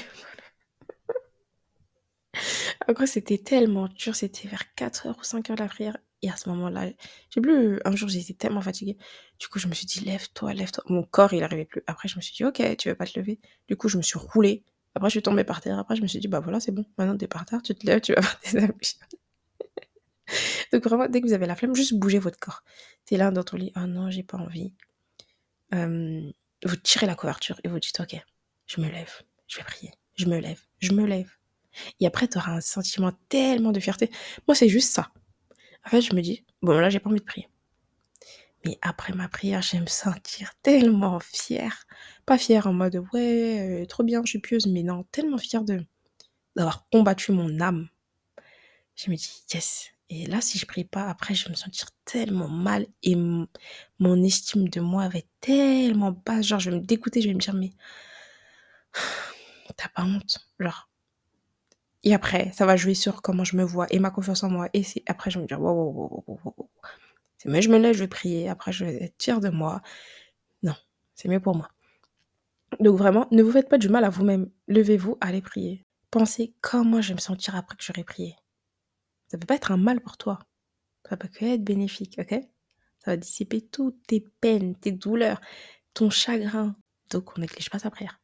Speaker 1: Après, c'était tellement dur, c'était vers 4h ou 5h la prière. Et à ce moment-là, j'ai plus, un jour, j'étais tellement fatiguée. Du coup, je me suis dit, lève-toi, lève-toi. Mon corps, il arrivait plus. Après, je me suis dit, ok, tu veux pas te lever. Du coup, je me suis roulée. Après, je suis tombée par terre. Après, je me suis dit, bah voilà, c'est bon. Maintenant, t'es par terre, tu te lèves, tu vas faire tes ablutions. Donc, vraiment, dès que vous avez la flemme, juste bougez votre corps. T'es là dans ton lit, oh non, j'ai pas envie. Vous tirez la couverture et vous dites, ok, je me lève, je vais prier. Je me lève, je me lève. Et après, tu auras un sentiment tellement de fierté. Moi, c'est juste ça. En fait, je me dis, bon, là, j'ai pas envie de prier. Mais après ma prière, je vais me sentir tellement fière. Pas fière en mode, ouais, trop bien, je suis pieuse, mais non, tellement fière d'avoir combattu mon âme. Je me dis, yes. Et là, si je prie pas, après, je vais me sentir tellement mal et mon estime de moi va être tellement basse. Genre, je vais me dégoûter, je vais me dire, mais t'as pas honte. Genre, et après, ça va jouer sur comment je me vois et ma confiance en moi. Et après, je vais me dire, wow, wow, wow, wow, wow, wow. C'est mieux, je me lève, je vais prier. Après, je vais être fière de moi. Non, c'est mieux pour moi. Donc vraiment, ne vous faites pas du mal à vous-même. Levez-vous, allez prier. Pensez comment je vais me sentir après que j'aurai prié. Ça ne peut pas être un mal pour toi. Ça peut que être bénéfique, ok? Ça va dissiper toutes tes peines, tes douleurs, ton chagrin. Donc, on néglige pas sa prière.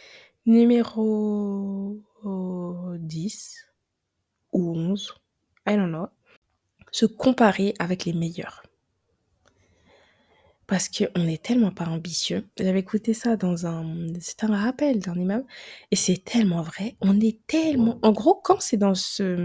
Speaker 1: Numéro 10 ou 11, I don't know. Se comparer avec les meilleurs. Parce qu'on est tellement pas ambitieux. J'avais écouté ça c'est un rappel d'un imam. Et c'est tellement vrai. On est tellement... En gros, quand c'est dans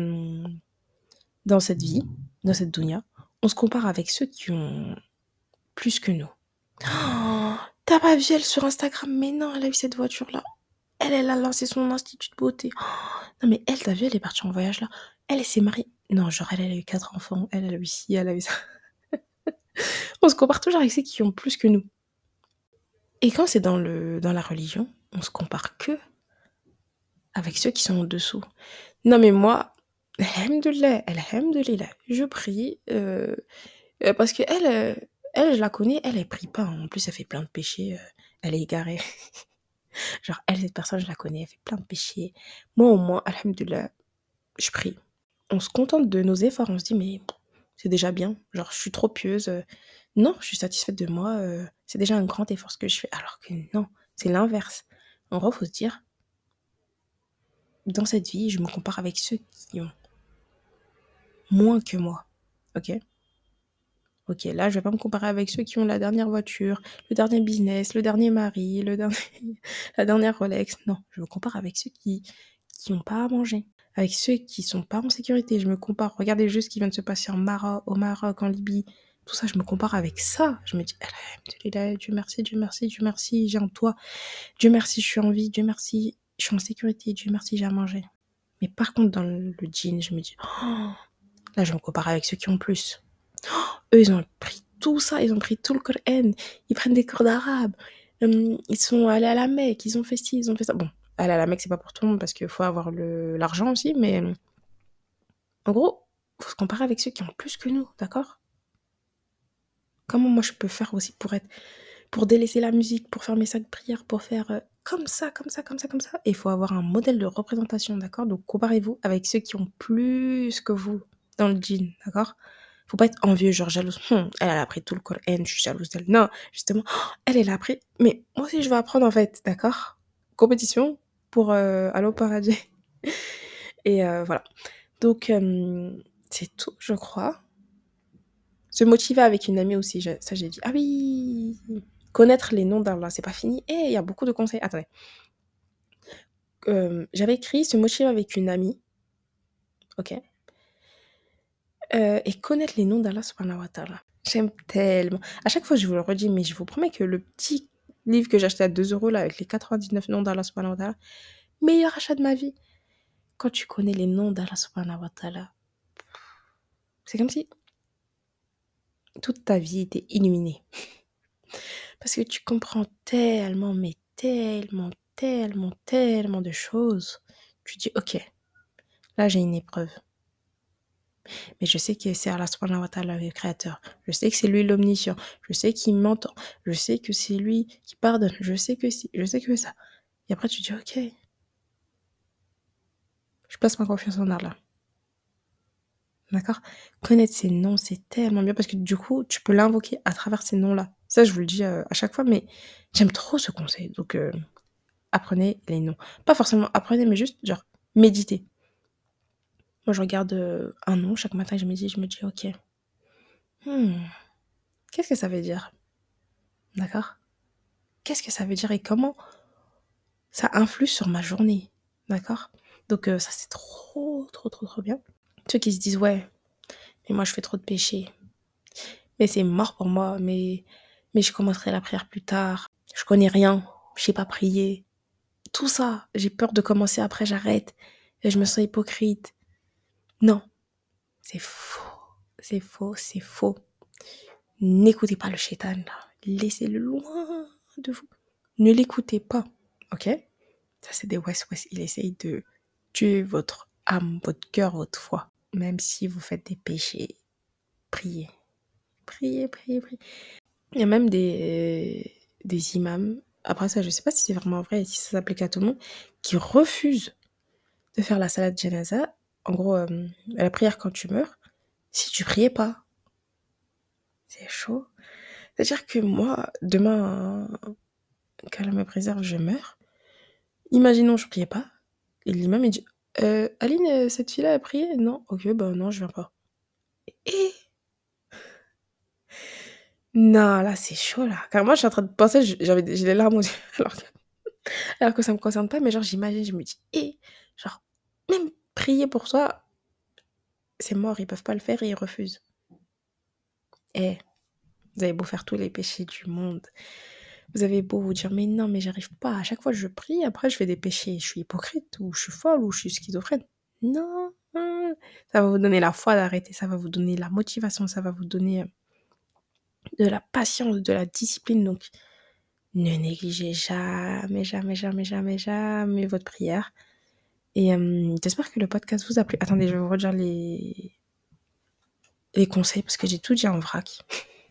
Speaker 1: cette vie, dans cette dunya, on se compare avec ceux qui ont plus que nous. Oh, t'as pas vu elle sur Instagram? Mais non, elle a eu cette voiture-là. Elle a lancé son institut de beauté. Oh, non, mais elle, t'as vu, elle est partie en voyage là. Elle s'est mariée. Non, genre, elle a eu 4 enfants. Elle a eu ci, elle a eu ça. On se compare toujours avec ceux qui ont plus que nous. Et quand c'est dans la religion, on se compare que avec ceux qui sont en dessous. Non, mais moi, alhamdoulilah, je prie. Parce que elle, je la connais, elle prie pas. En plus, elle fait plein de péchés. Elle est égarée. Genre, elle, cette personne, je la connais, elle fait plein de péchés. Moi, au moins, alhamdoulilah, je prie. On se contente de nos efforts. On se dit, mais c'est déjà bien. Genre, je suis trop pieuse. Non, je suis satisfaite de moi. C'est déjà un grand effort ce que je fais. Alors que non, c'est l'inverse. En gros, faut se dire, dans cette vie, je me compare avec ceux qui ont moins que moi. Ok? Ok, là, je vais pas me comparer avec ceux qui ont la dernière voiture, le dernier business, le dernier mari, la dernière Rolex. Non, je me compare avec ceux qui ont pas à manger, avec ceux qui sont pas en sécurité. Je me compare. Regardez juste ce qui vient de se passer au Maroc, en Libye. Tout ça, je me compare avec ça. Je me dis, alhamdoulilah, Dieu merci, Dieu merci, Dieu merci, j'ai un toit. Dieu merci, je suis en vie. Dieu merci, je suis en sécurité. Dieu merci, j'ai à manger. Mais par contre, dans le jean, je me dis, oh, là, je me compare avec ceux qui ont plus. Eux, ils ont pris tout ça, ils ont pris tout le Coran, ils prennent des cours d'arabe, ils sont allés à la Mecque, ils ont fait ci, ils ont fait ça. Bon, aller à la Mecque, c'est pas pour tout le monde parce qu'il faut avoir l'argent aussi, mais en gros, faut se comparer avec ceux qui ont plus que nous, d'accord? Comment moi je peux faire aussi pour délaisser la musique, pour faire mes sacs de prière, pour faire comme ça, comme ça, comme ça, comme ça. Et il faut avoir un modèle de représentation, d'accord? Donc comparez-vous avec ceux qui ont plus que vous dans le jean, d'accord? Faut pas être envieux, genre jalouse. Elle a appris tout le Coran, je suis jalouse d'elle. Non, justement, elle a appris. Mais moi aussi, je vais apprendre en fait, d'accord? Compétition pour aller au paradis. Et voilà. Donc, c'est tout, je crois. Se motiver avec une amie aussi, ça j'ai dit. Ah oui, connaître les noms d'Allah, c'est pas fini. Et il y a beaucoup de conseils. Attendez. J'avais écrit se motiver avec une amie, ok, et connaître les noms d'Allah subhanahu wa ta'ala. J'aime tellement. À chaque fois, je vous le redis, mais je vous promets que le petit livre que j'ai acheté à 2 € là, avec les 99 noms d'Allah subhanahu wa ta'ala, meilleur achat de ma vie. Quand tu connais les noms d'Allah subhanahu wa ta'ala, c'est comme si toute ta vie était illuminée. Parce que tu comprends tellement, mais tellement, tellement, tellement de choses. Tu dis, ok, là j'ai une épreuve. Mais je sais que c'est Allah subhanahu wa ta'ala le créateur. Je sais que c'est lui l'omniscient. Je sais qu'il m'entend. Je sais que c'est lui qui pardonne. Je sais que si, je sais que ça. Et après tu dis, ok, je place ma confiance en Allah. D'accord? Connaître ces noms, c'est tellement bien parce que du coup, tu peux l'invoquer à travers ces noms-là. Ça, je vous le dis à chaque fois, mais j'aime trop ce conseil. Donc, apprenez les noms. Pas forcément apprenez, mais juste, genre, méditez. Moi, je regarde un nom chaque matin, je me dis, ok, qu'est-ce que ça veut dire? D'accord? Qu'est-ce que ça veut dire et comment ça influe sur ma journée? D'accord? Donc, ça, c'est trop, trop, trop, trop bien. Ceux qui se disent, ouais, mais moi, je fais trop de péchés. Mais c'est mort pour moi, mais je commencerai la prière plus tard. Je connais rien, je sais pas prier. Tout ça, j'ai peur de commencer après, j'arrête. Et je me sens hypocrite. Non, c'est faux. C'est faux, c'est faux. N'écoutez pas le shaitan, là. Laissez-le loin de vous. Ne l'écoutez pas, ok? Ça, c'est des west-west. Il essaye de tuer votre âme, votre cœur, votre foi. Même si vous faites des péchés, priez. Priez, priez, priez. Il y a même des imams, après ça, je sais pas si c'est vraiment vrai et si ça s'applique à tout le monde, qui refusent de faire la salade janaza. En gros, la prière quand tu meurs, si tu priais pas. C'est chaud. C'est-à-dire que moi, demain, qu'Allah me préserve, je meurs. Imaginons, je priais pas. Et l'imam, il dit, Aline, cette fille-là a prié? Non. Ok, bah non, je viens pas. Et non, là, c'est chaud, là. Car moi, je suis en train de penser, j'ai les larmes aux yeux, alors que ça me concerne pas, mais genre, j'imagine, je me dis, genre, même prier pour toi, c'est mort, ils peuvent pas le faire et ils refusent. Eh, vous avez beau faire tous les péchés du monde, Vous avez beau vous dire: «Mais non, mais j'arrive pas, à chaque fois je prie, après je fais des péchés, je suis hypocrite ou je suis folle ou je suis schizophrène». Non, ça va vous donner la foi d'arrêter, ça va vous donner la motivation, ça va vous donner, de la patience, de la discipline, donc ne négligez jamais, jamais, jamais, jamais, jamais votre prière et j'espère que le podcast vous a plu. Attendez, je vais vous redire les conseils parce que j'ai tout dit en vrac.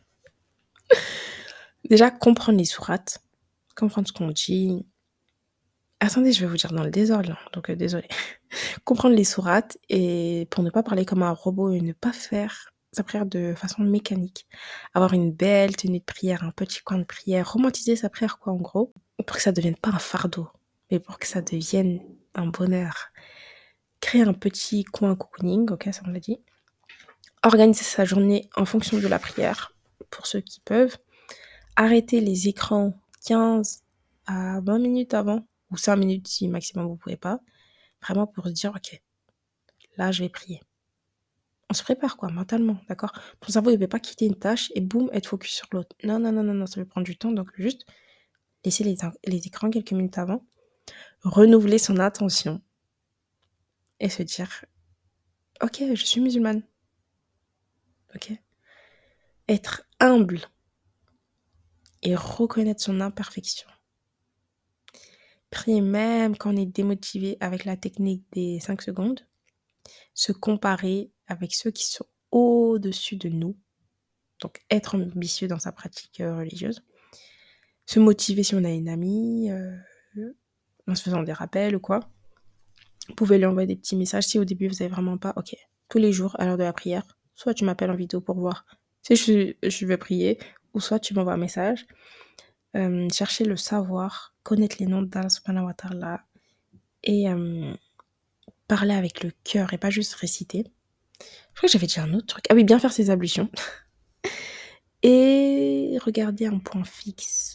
Speaker 1: Déjà, comprendre les sourates, comprendre ce qu'on dit. Attendez, je vais vous dire dans le désordre, là, donc désolée. Comprendre les sourates et pour ne pas parler comme un robot et ne pas faire sa prière de façon mécanique. Avoir une belle tenue de prière, un petit coin de prière, romantiser sa prière quoi en gros, pour que ça devienne pas un fardeau, mais pour que ça devienne un bonheur. Créer un petit coin cocooning, OK, ça on l'a dit. Organiser sa journée en fonction de la prière, pour ceux qui peuvent. Arrêter les écrans 15 à 20 minutes avant, ou 5 minutes si maximum vous pouvez pas. Vraiment pour se dire: «OK, là je vais prier». On se prépare quoi, mentalement, d'accord? Ton cerveau il veut pas quitter une tâche et boum, être focus sur l'autre. Non, non, non, non, non, ça peut prendre du temps, donc juste laisser les écrans quelques minutes avant, renouveler son intention et se dire: «OK, je suis musulmane». OK? Être humble et reconnaître son imperfection. Prier même quand on est démotivé avec la technique des 5 secondes. Se comparer avec ceux qui sont au-dessus de nous, donc être ambitieux dans sa pratique, religieuse. Se motiver si on a une amie, en se faisant des rappels ou quoi. Vous pouvez lui envoyer des petits messages si au début vous avez vraiment pas OK, tous les jours à l'heure de la prière, soit tu m'appelles en vidéo pour voir si je veux prier ou soit tu m'envoies un message. Chercher le savoir, connaître les noms d'Allah subhanahu wa ta'ala et parler avec le cœur et pas juste réciter. Je crois que j'avais dit un autre truc. Ah oui, bien faire ses ablutions et regarder un point fixe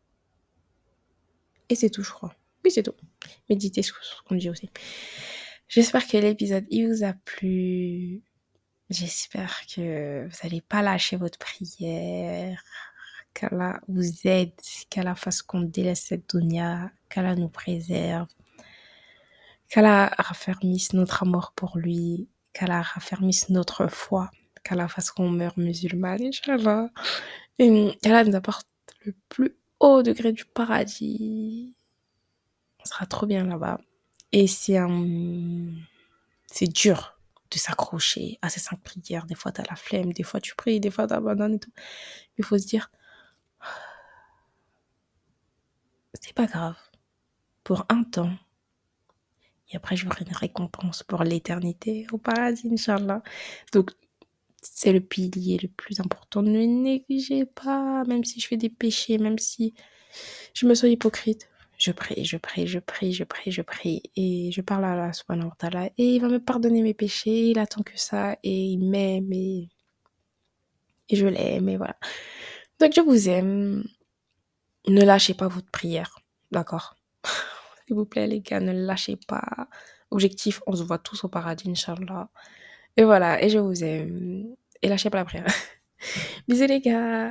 Speaker 1: et c'est tout, je crois. Oui, c'est tout. Méditer sur ce qu'on dit aussi. J'espère que l'épisode, il vous a plu. J'espère que vous allez pas lâcher votre prière, qu'Allah vous aide, qu'Allah fasse qu'on délaisse cette dunya, qu'Allah nous préserve, qu'Allah raffermisse notre amour pour lui, qu'Allah raffermisse notre foi, qu'Allah fasse qu'on meure musulman, Inch'Allah. Et qu'Allah nous apporte le plus haut degré du paradis. On sera trop bien là-bas. Et c'est dur de s'accrocher à ces 5 prières. Des fois, t'as la flemme, des fois, tu pries, des fois, t'abandonnes et tout. Il faut se dire, c'est pas grave. Pour un temps. Et après, j'aurai une récompense pour l'éternité au paradis, Inch'Allah. Donc, c'est le pilier le plus important. Ne négligez pas, même si je fais des péchés, même si je me sens hypocrite. Je prie, je prie, je prie, je prie, je prie. Et je parle à Allah subhanahu wa ta'ala. Et il va me pardonner mes péchés. Il attend que ça. Et il m'aime. Et je l'aime. Et voilà. Donc, je vous aime. Ne lâchez pas votre prière. D'accord? S'il vous plaît, les gars, ne lâchez pas. Objectif, on se voit tous au paradis, Inch'Allah. Et voilà. Et je vous aime. Et lâchez pas la prière. Bisous, les gars.